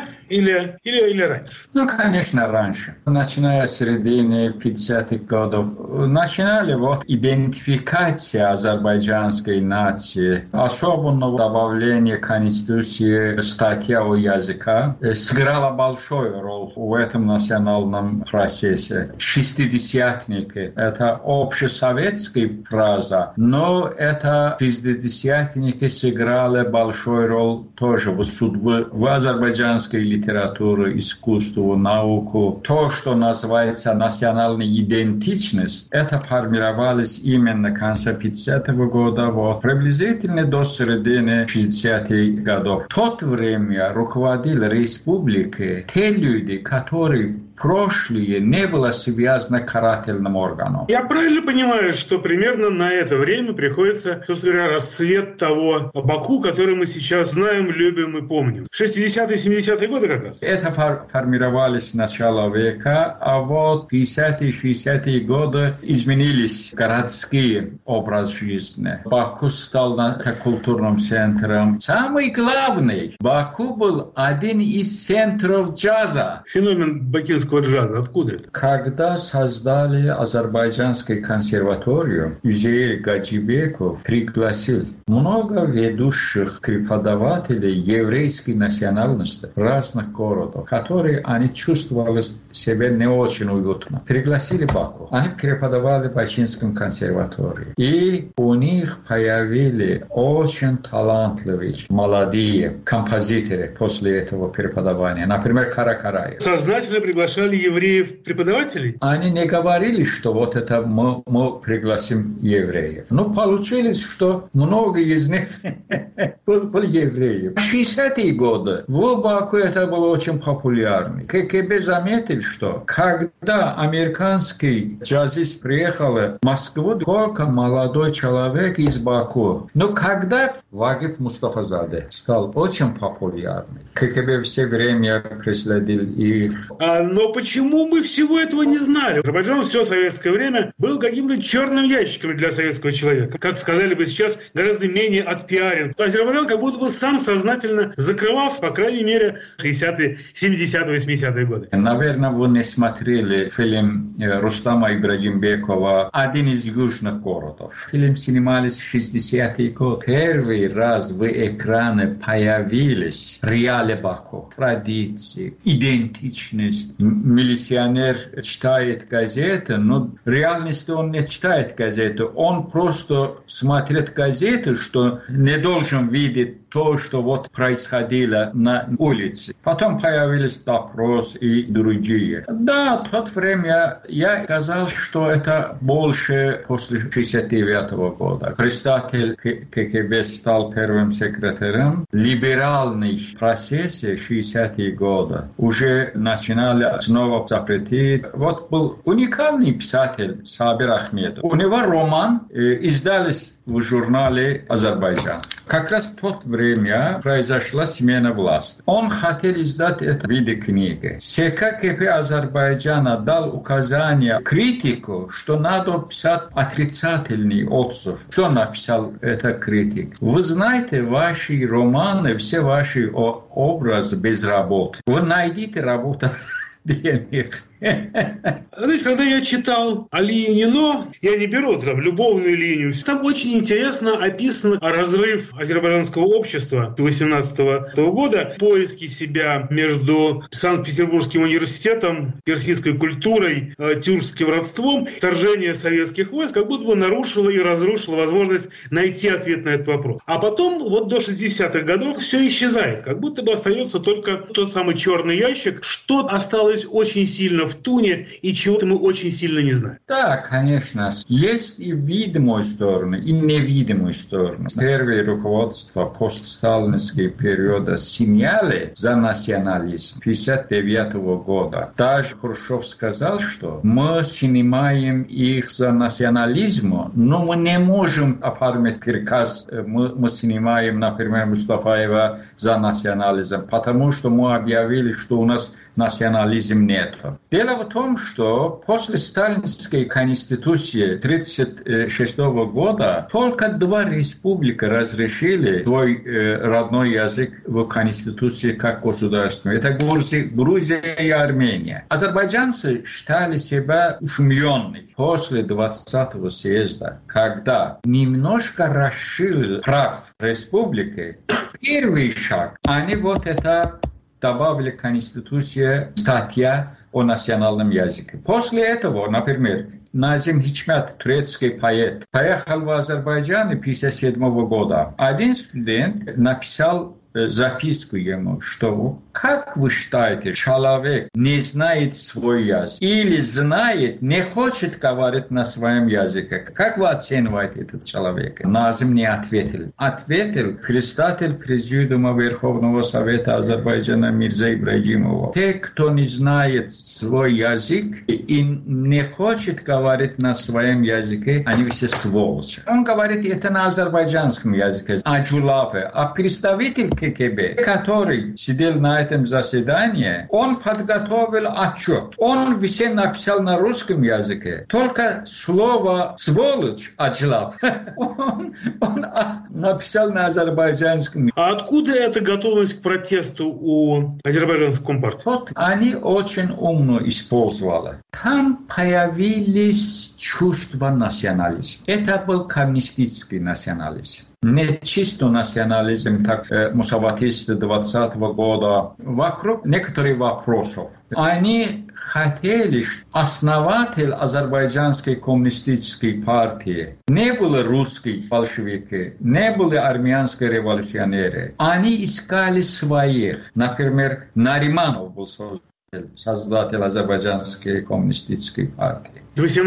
или раньше? Ну, конечно, раньше. Начиная с середины 50-х годов. Начинали идентификация азербайджанской нации. Особенно добавление Конституции статья о языке сыграла большую роль в этом национальном процессе. Шестидесятники – это общесоветская фраза, но это шестидесятники сыграли большую роль тоже в судьбе в азербайджанской литературе, искусству, науку. То, что называется национальной идентичность, это формировалось именно в конце 50-го года, приблизительно до середины 60-х годов. В то время руководил республикой те люди, которые прошлое не было связано карательным органом. Я правильно понимаю, что примерно на это время приходится, собственно говоря, расцвет того Баку, который мы сейчас знаем, любим и помним. 60-е, 70-е годы как раз? Это формировались с начала века, а 50-е, 60-е годы изменились городские образ жизни. Баку стал культурным центром. Самый главный, Баку был один из центров джаза. Феномен бакинского джаза. Откуда это? Когда создали Азербайджанскую консерваторию, Üzeyir Гаджибеков пригласил много ведущих преподавателей еврейской национальности разных городов, которые они чувствовали себя не очень уютно. Пригласили Баку. Они преподавали в Бакинском консерватории. И у них появились очень талантливые молодые композиторы после этого преподавания. Например, Каракараев. Сознательно приглашали евреев-преподавателей? Они не говорили, что это мы пригласим евреев. Но получилось, что много из них были евреи. В 60-е годы в Баку это было очень популярно. КГБ заметил, что когда американский джазист приехал в Москву, только молодой человек из Баку. Но когда Вагиф Мустафазаде стал очень популярным, КГБ все время преследовал их. Но почему мы всего этого не знали? Азербайджан все советское время был каким-то черным ящиком для советского человека. Как сказали бы сейчас, гораздо менее отпиарен. Азербайджан как будто бы сам сознательно закрывался, по крайней мере, 60-е, 70-е, 80-е годы. Наверное, вы не смотрели фильм Рустама Ибрагимбекова «Один из южных городов». Фильм снимались в 60-е годы. Первый раз в экране появились реалии Баку, традиции, идентичность. Милиционер читает газеты, но в реальности он не читает газеты. Он просто смотрит газеты, что не должен видеть то, что происходило на улице. Потом появились допрос и другие. Да, в то время я сказал, что это больше после 69-го года. Председатель КГБ стал первым секретарем. Либеральный процесс 60-е годы уже начинали снова запретить. Был уникальный писатель Сабир Ахмедов. У него роман издались в журнале «Азербайджан». Как раз в то время произошла смена власти. Он хотел издать это в виде книги. СККП Азербайджана дал указание критику, что надо писать отрицательный отзыв. Что написал этот критик? Вы знаете, ваши романы, все ваши образы без работы. Вы найдите работу для них. Знаете, когда я читал о Ленину, я не беру там любовную линию, там очень интересно описан разрыв азербайджанского общества 18 года, поиски себя между Санкт-Петербургским университетом, персидской культурой, тюркским родством, вторжение советских войск как будто бы нарушило и разрушило возможность найти ответ на этот вопрос. А потом до 60-х годов все исчезает, как будто бы остается только тот самый черный ящик, что осталось очень сильно в туне и чего-то мы очень сильно не знаем. Да, конечно. Есть и видимую сторону, и невидимую сторону. Первое руководство постсталинского периода сняли за национализм 1959 года. Даже Хрущев сказал, что мы снимаем их за национализм, но мы не можем оформить приказ. Мы снимаем, например, Мустафаева за национализм, потому что мы объявили, что у нас национализм нет. Дело в том, что после сталинской конституции 1936 года только 2 республики разрешили свой родной язык в конституции как государство. Это Грузия и Армения. Азербайджанцы считали себя ушумленными после 20-го съезда, когда немножко расширили прав республики. Первый шаг, они это добавили в Конституцию статья о национальном языке. После этого, например, Назим Хичмят, турецкий поэт, поехал в Азербайджан 1957 года. Один студент написал записку ему, что как вы считаете, человек не знает свой язык или знает, не хочет говорить на своем языке? Как вы оцениваете этот человек? Назим не ответил. Ответил председатель Президиума Верховного Совета Азербайджана Мирза Ибрагимова. Те, кто не знает свой язык и не хочет говорить на своем языке, они все сволочи. Он говорит это на азербайджанском языке, аджулаве. А представитель КГБ, который сидел на этом заседании, он подготовил отчет. Он все написал на русском языке. Только слово «сволочь» аджлав он написал на азербайджанском. А откуда эта готовность к протесту у азербайджанской компартии? Они очень умно использовали. Там появились чувства национализма. Это был коммунистический национализм. Не чисто национализм, так мусаватисты 20-го года. Вокруг некоторых вопросов. Они хотели, чтобы основатель азербайджанской коммунистической партии не были русские большевики, не были армянские революционеры. Они искали своих. Например, Нариманов был создатель азербайджанской коммунистической партии.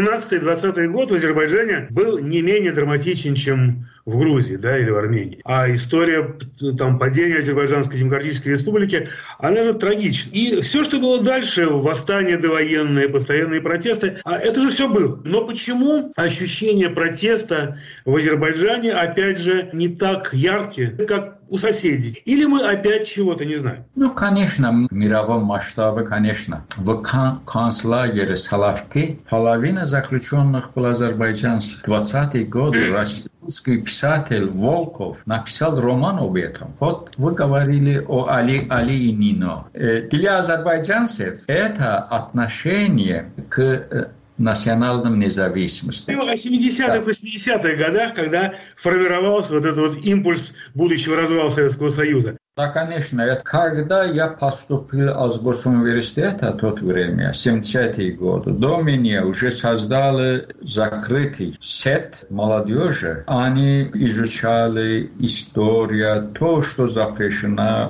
18-20 год в Азербайджане был не менее драматичен, чем в Грузии, или в Армении. А история падения Азербайджанской Демократической Республики, она же трагична. И все, что было дальше, восстания довоенные, постоянные протесты, это же все было. Но почему ощущение протеста в Азербайджане, опять же, не так яркие, как у соседей? Или мы опять чего-то не знаем? Конечно, в мировом масштабе, конечно. В концлагере Салавки половина заключенных был азербайджанцев. В 20-е годы русский писатель Волков написал роман об этом. Вы говорили о Али и Нино. Для азербайджанцев это отношение к национальной независимости. О 70-х, 80-х годах, когда формировался этот импульс будущего развала Советского Союза. Да, конечно. Когда я поступил из госуниверситета в то время, 70-е годы, до меня уже создали закрытый сет молодежи. Они изучали историю, то, что запрещено,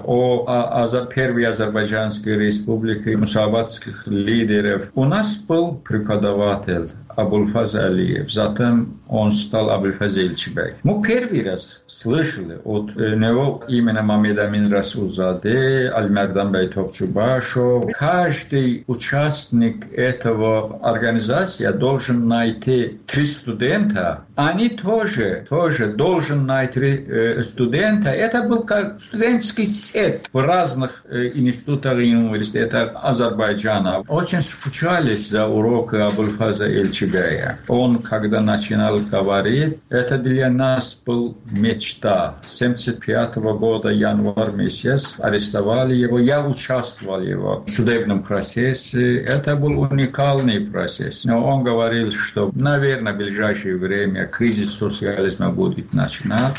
о первой Азербайджанской республике, мусаватских лидеров. У нас был преподаватель Абульфаз Алиев, затем он стал Абульфаз Эльчибек. Мы первый раз слышали от него именно Мамеда Амин Расулзаде, Альмердан Бейтопчубашев. Каждый участник этого организации должен найти 3 студента. Они тоже должен найти студента. Это был как студенческий сет в разных институтах и университетах Азербайджана. Очень скучались за уроки Абульфаза Эльчибека. Он, когда начинал говорить, это для нас был мечта. 1975 года, январь месяц, арестовали его. Я участвовал в его судебном процессе. Это был уникальный процесс. Но он говорил, что, наверное, в ближайшее время кризис социализма будет начинать.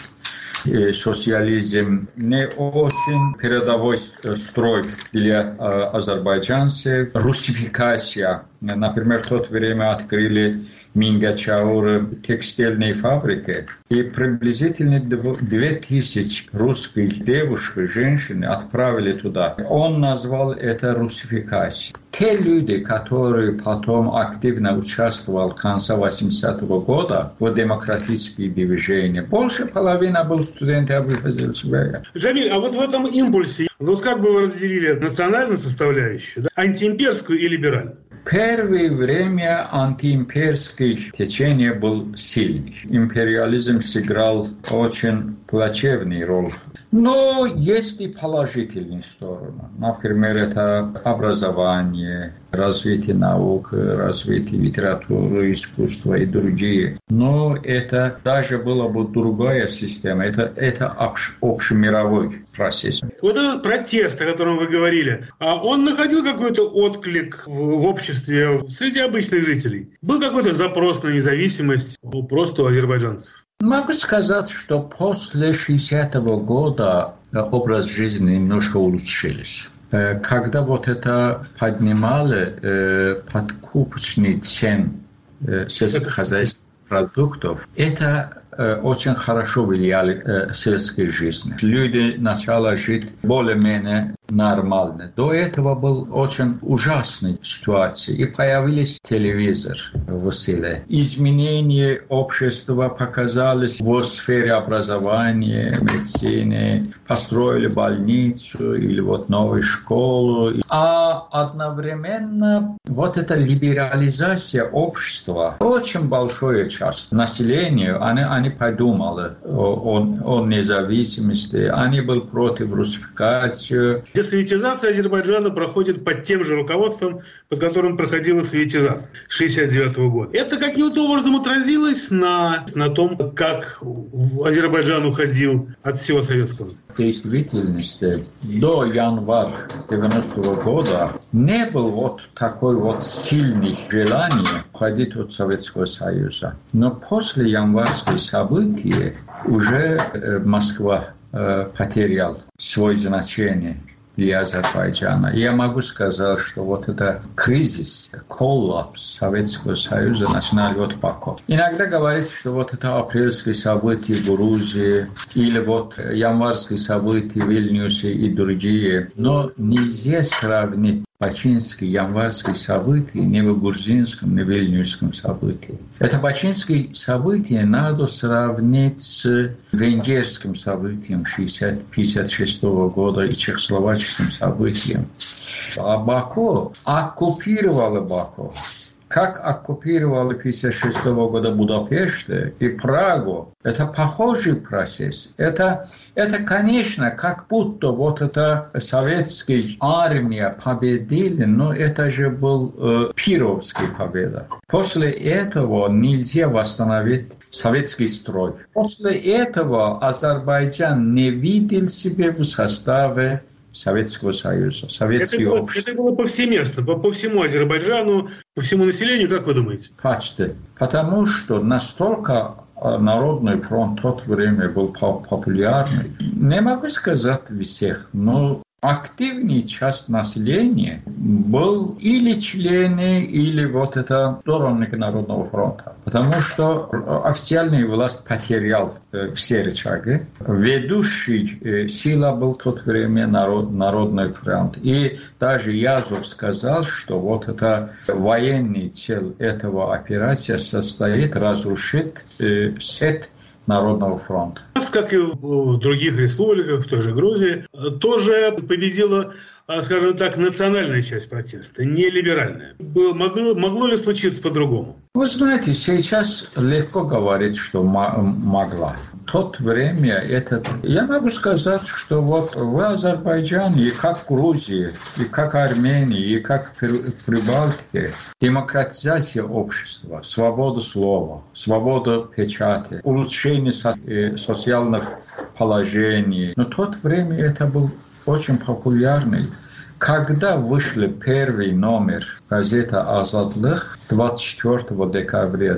Социализм не очень передовой строй для азербайджанцев. Русификация. Например, в то время открыли Мингачаур текстильные фабрики. И приблизительно 2000 русских девушек, женщин отправили туда. Он назвал это русификацией. Те люди, которые потом активно участвовали в конце 80-го года в демократических движениях, больше половины был студенты Абульфаза Эльчибека. Джамиль, а в этом импульсе, как бы вы разделили национальную составляющую, антиимперскую и либеральную? Первое время антиимперское течение был сильный. Империализм сыграл очень плачевную роль Но есть и положительные стороны. Например, это образование, развитие наук, развитие литературы, искусства и другие. Но это даже была бы другая система. Это общемировой процесс. Вот этот протест, о котором вы говорили, он находил какой-то отклик в обществе среди обычных жителей? Был какой-то запрос на независимость просто у азербайджанцев? Могу сказать, что после 60-го года образ жизни немножко улучшился. Когда вот это поднимали подкупочные цены сельскохозяйственных продуктов, это очень хорошо влияли сельской жизни. Люди начали жить более-менее нормально. До этого была очень ужасная ситуация. И появился телевизор в селе. Изменения общества показались в сфере образования, медицины. Построили больницу или вот новую школу. А одновременно вот эта либерализация общества, очень большая часть населения, они подумали о независимости, они были против русификации. Десоветизация Азербайджана проходит под тем же руководством, под которым проходила советизация 1969 года. Это каким-то образом отразилось на том, как Азербайджан уходил от всего советского? В действительности до января 90-го года не было вот такой вот сильных желаний уходить от Советского Союза. Но после январских событий уже Москва потерял свое значение для Азербайджана. Я могу сказать, что вот это кризис, коллапс Советского Союза начинали от Баку. Иногда говорят, что вот это апрельские события в Грузии или вот январские события в Вильнюсе и другие. Но нельзя сравнить бачинские, январские события не в грузинском, не в вильнюсском событии. Это бачинские события надо сравнить с венгерским событием 1956 года и чехословацким событием. А Баку оккупировали Баку. Как оккупировали 1956 года Будапешт и Прагу, это похожий процесс. Это, конечно, как будто вот эта советская армия победила, но это же был пировская победа. После этого нельзя восстановить советский строй. После этого Азербайджан не видел себя в составе Советского Союза, советское общество. Это было повсеместно, по всему Азербайджану, по всему населению, как вы думаете? Почти. Потому что настолько Народный фронт в то время был популярный. Не могу сказать всех, но активная часть населения был или члены, или вот это сторонники Народного фронта. Потому что официальная власть потерял все рычаги. Ведущей сила был в то время Народный фронт. И даже Язов сказал, что вот это военный цель этого операции состоит разрушить сеть Народного фронта. Как и в других республиках, в той же Грузии, тоже победила, скажем так, национальная часть протеста, не либеральная. Могло ли случиться по-другому? Вы знаете, сейчас легко говорить, что могла. В то время я могу сказать, что вот в Азербайджане, и как в Грузии, и как в Армении, и как в Прибалтике, демократизация общества, свобода слова, свобода печати, улучшение социальных положений. Но в то время это был очень популярный. Когда вышли первый номер газеты «Азадлых» 24 декабря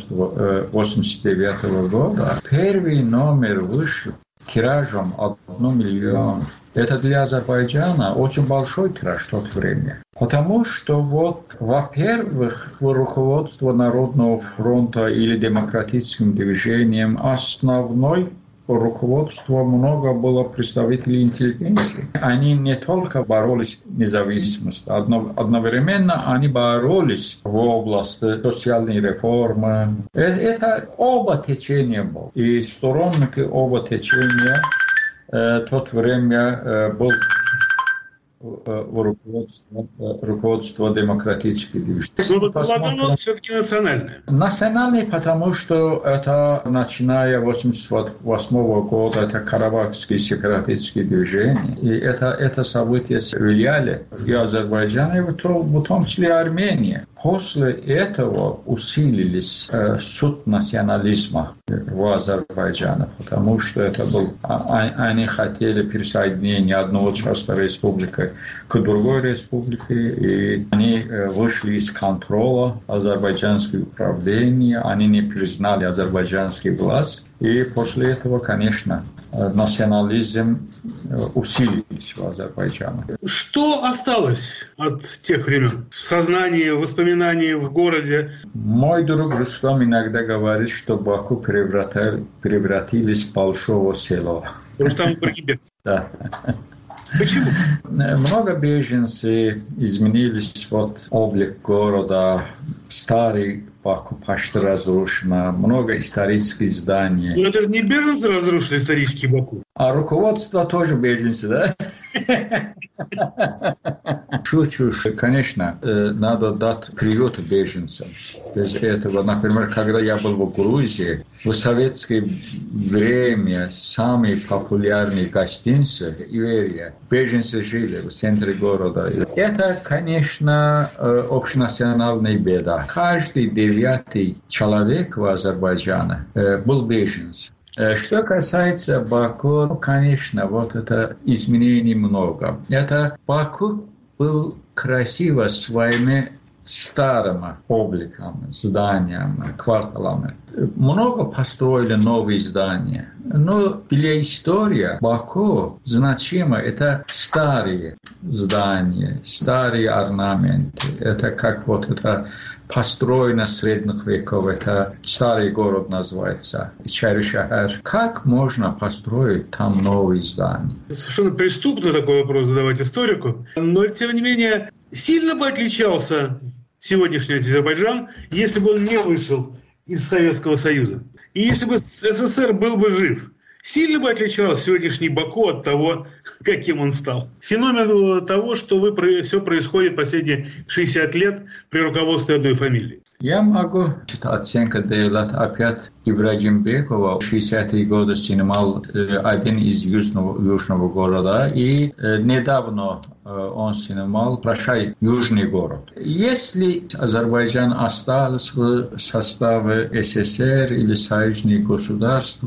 1989 года, первый номер вышел тиражом 1 миллион. Это для Азербайджана очень большой тираж в то время. Потому что, вот, во-первых, руководство Народного фронта или демократическим движением основной руководство много было представителей интеллигенции. Они не только боролись за независимость, одновременно они боролись в области социальной реформы. Это оба течения были. И сторонники оба течения в то время был в руководство демократических движений. Но возобладало все-таки национальное. Национальное, потому что это, начиная с 1988 года, это карабахские сепаратистские движения. И это события влияли и Азербайджан, и в том числе Армения. После этого усилились суд национализма в Азербайджане, потому что это был, они хотели присоединения одного части республики к другой республике, и они вышли из контроля азербайджанского управления, они не признали азербайджанскую власть, и после этого, конечно, национализм усилился в Азербайджане. Что осталось от тех времен? В сознании, в воспоминании, в городе? Мой друг Рустам иногда говорит, что Баку превратились в большого села. Рустам Ибрагимбеков. Да. Почему? Много беженцев изменились, облик города, старый Баку почти разрушено, много исторических зданий. Но это же не беженцы разрушили исторический Баку. А руководство тоже беженцы, да? Шучу, конечно, надо дать приют беженцам. Без этого, например, когда я был в Грузии, в советское время самые популярные гостиницы Иверия, беженцы жили в центре города. Это, конечно, общенациональная беда. Каждый 9-й человек в Азербайджане был беженцем. Что касается Баку, конечно, это изменений много. Это Баку был красиво своими старыми обликами, зданиями, кварталами. Много построили новые здания. Но для истории Баку значимо это старые здания, старые орнаменты. Это как это построено с средних веков. Это старый город называется, Чаришахар. Как можно построить там новые здания? Совершенно преступно такой вопрос задавать историку. Но, тем не менее, сильно бы отличался сегодняшний Азербайджан, если бы он не вышел из Советского Союза. И если бы СССР был бы жив, сильно бы отличался сегодняшний Баку от того, каким он стал. Феномен того, что все происходит последние 60 лет при руководстве одной фамилии. Я могу оценка делать опять Ибрагимбекова. В 60-е годы снимал один из южного города, и недавно он снимал «Прощай, южный город». Если Азербайджан остался в составе СССР или союзных государств,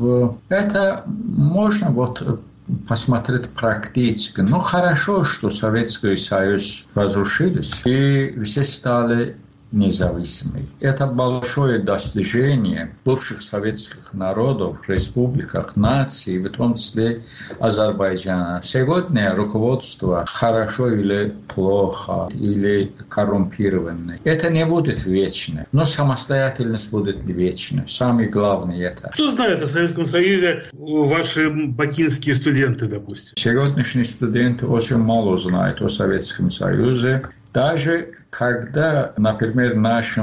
это можно посмотреть практически. Но хорошо, что Советский Союз разрушился, и все стали независимой. Это большое достижение бывших советских народов, республиках, наций, в том числе Азербайджана. Сегодня руководство хорошо или плохо, или коррумпированное. Это не будет вечно, но самостоятельность будет вечна. Самое главное это. Что знает о Советском Союзе ваши бакинские студенты, допустим? Сегодняшние студенты очень мало знают о Советском Союзе. Даже когда, например, в наших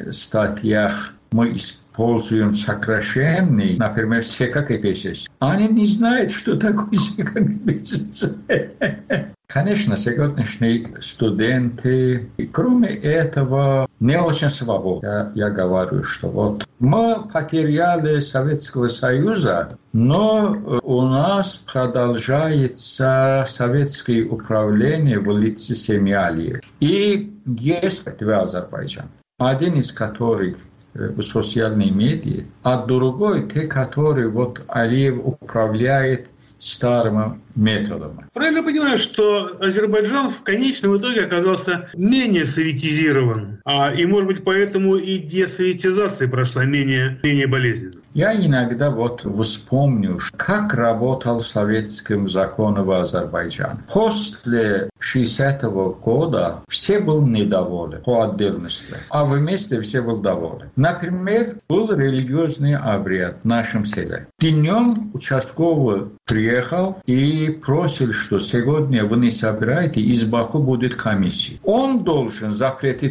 статьях мы используем сокращенные, например, СККПСС, они не знают, что такое СККПСС. Конечно, сегодняшние студенты, кроме этого, не очень свободны. Я говорю, что мы потеряли Советского Союза, но у нас продолжается советское управление в лице семьи Алиева. И есть в Азербайджане, один из которых в социальные медиа, а другой, те, которые Алиев управляет старыми методами. Правильно понимаю, что Азербайджан в конечном итоге оказался менее советизирован, и, может быть, поэтому и десоветизация прошла менее болезненно? Я иногда вспомню, как работал советский закон в Азербайджане. После 60-го года все были недовольны по отдельности, а вместе все были довольны. Например, был религиозный обряд в нашем селе. Днем участковый приехал и просил, что сегодня вы не собираете, из Баку будет комиссия. Он должен запретить это.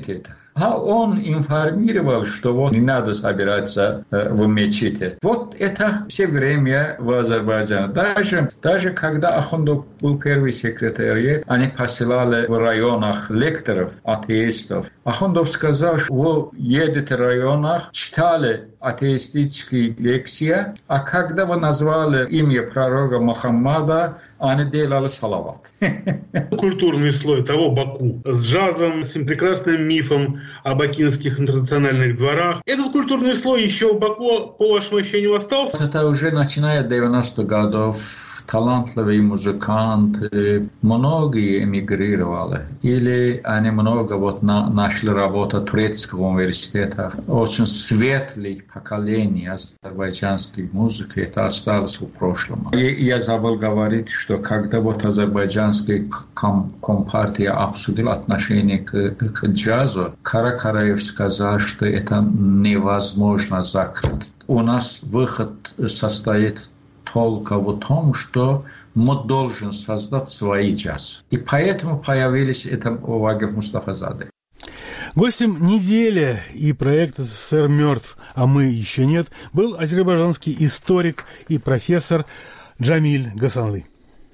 а он информировал, что вот не надо собираться в мечети. Вот это все время в Азербайджане. Даже когда Ахундов был первый секретарь, они посылали в районах лекторов, атеистов. Ахундов сказал, что вы едете в районах, читали атеистические лекции, а когда вы назвали имя пророка Мухаммада, они делали салават. Культурный слой того Баку с джазом, с тем прекрасным мифом о бакинских интернациональных дворах. Этот культурный слой еще в Баку, по вашему ощущению, остался? Это уже начиная с 90-х годов. Талантливые музыканты, многие эмигрировали. Или они много нашли работу в турецком университете. Очень светлое поколение азербайджанской музыки, это осталось в прошлом. И я забыл говорить, что когда азербайджанская компартия обсудила отношение к джазу, Каракараев сказал, что это невозможно закрыть. У нас выход состоит только в том, что мы должны создать свой джаз. И поэтому появились это Вагиф Мустафазаде. Гостем недели и проект «СССР мертв, а мы еще нет» был азербайджанский историк и профессор Джамиль Гасанлы.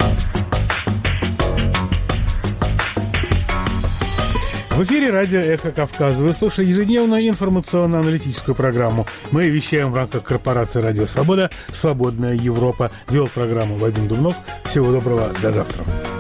В эфире радио «Эхо Кавказа». Вы слушаете ежедневную информационно-аналитическую программу. Мы вещаем в рамках корпорации «Радио Свобода». «Свободная Европа». Вел программу Вадим Дубнов. Всего доброго. До завтра.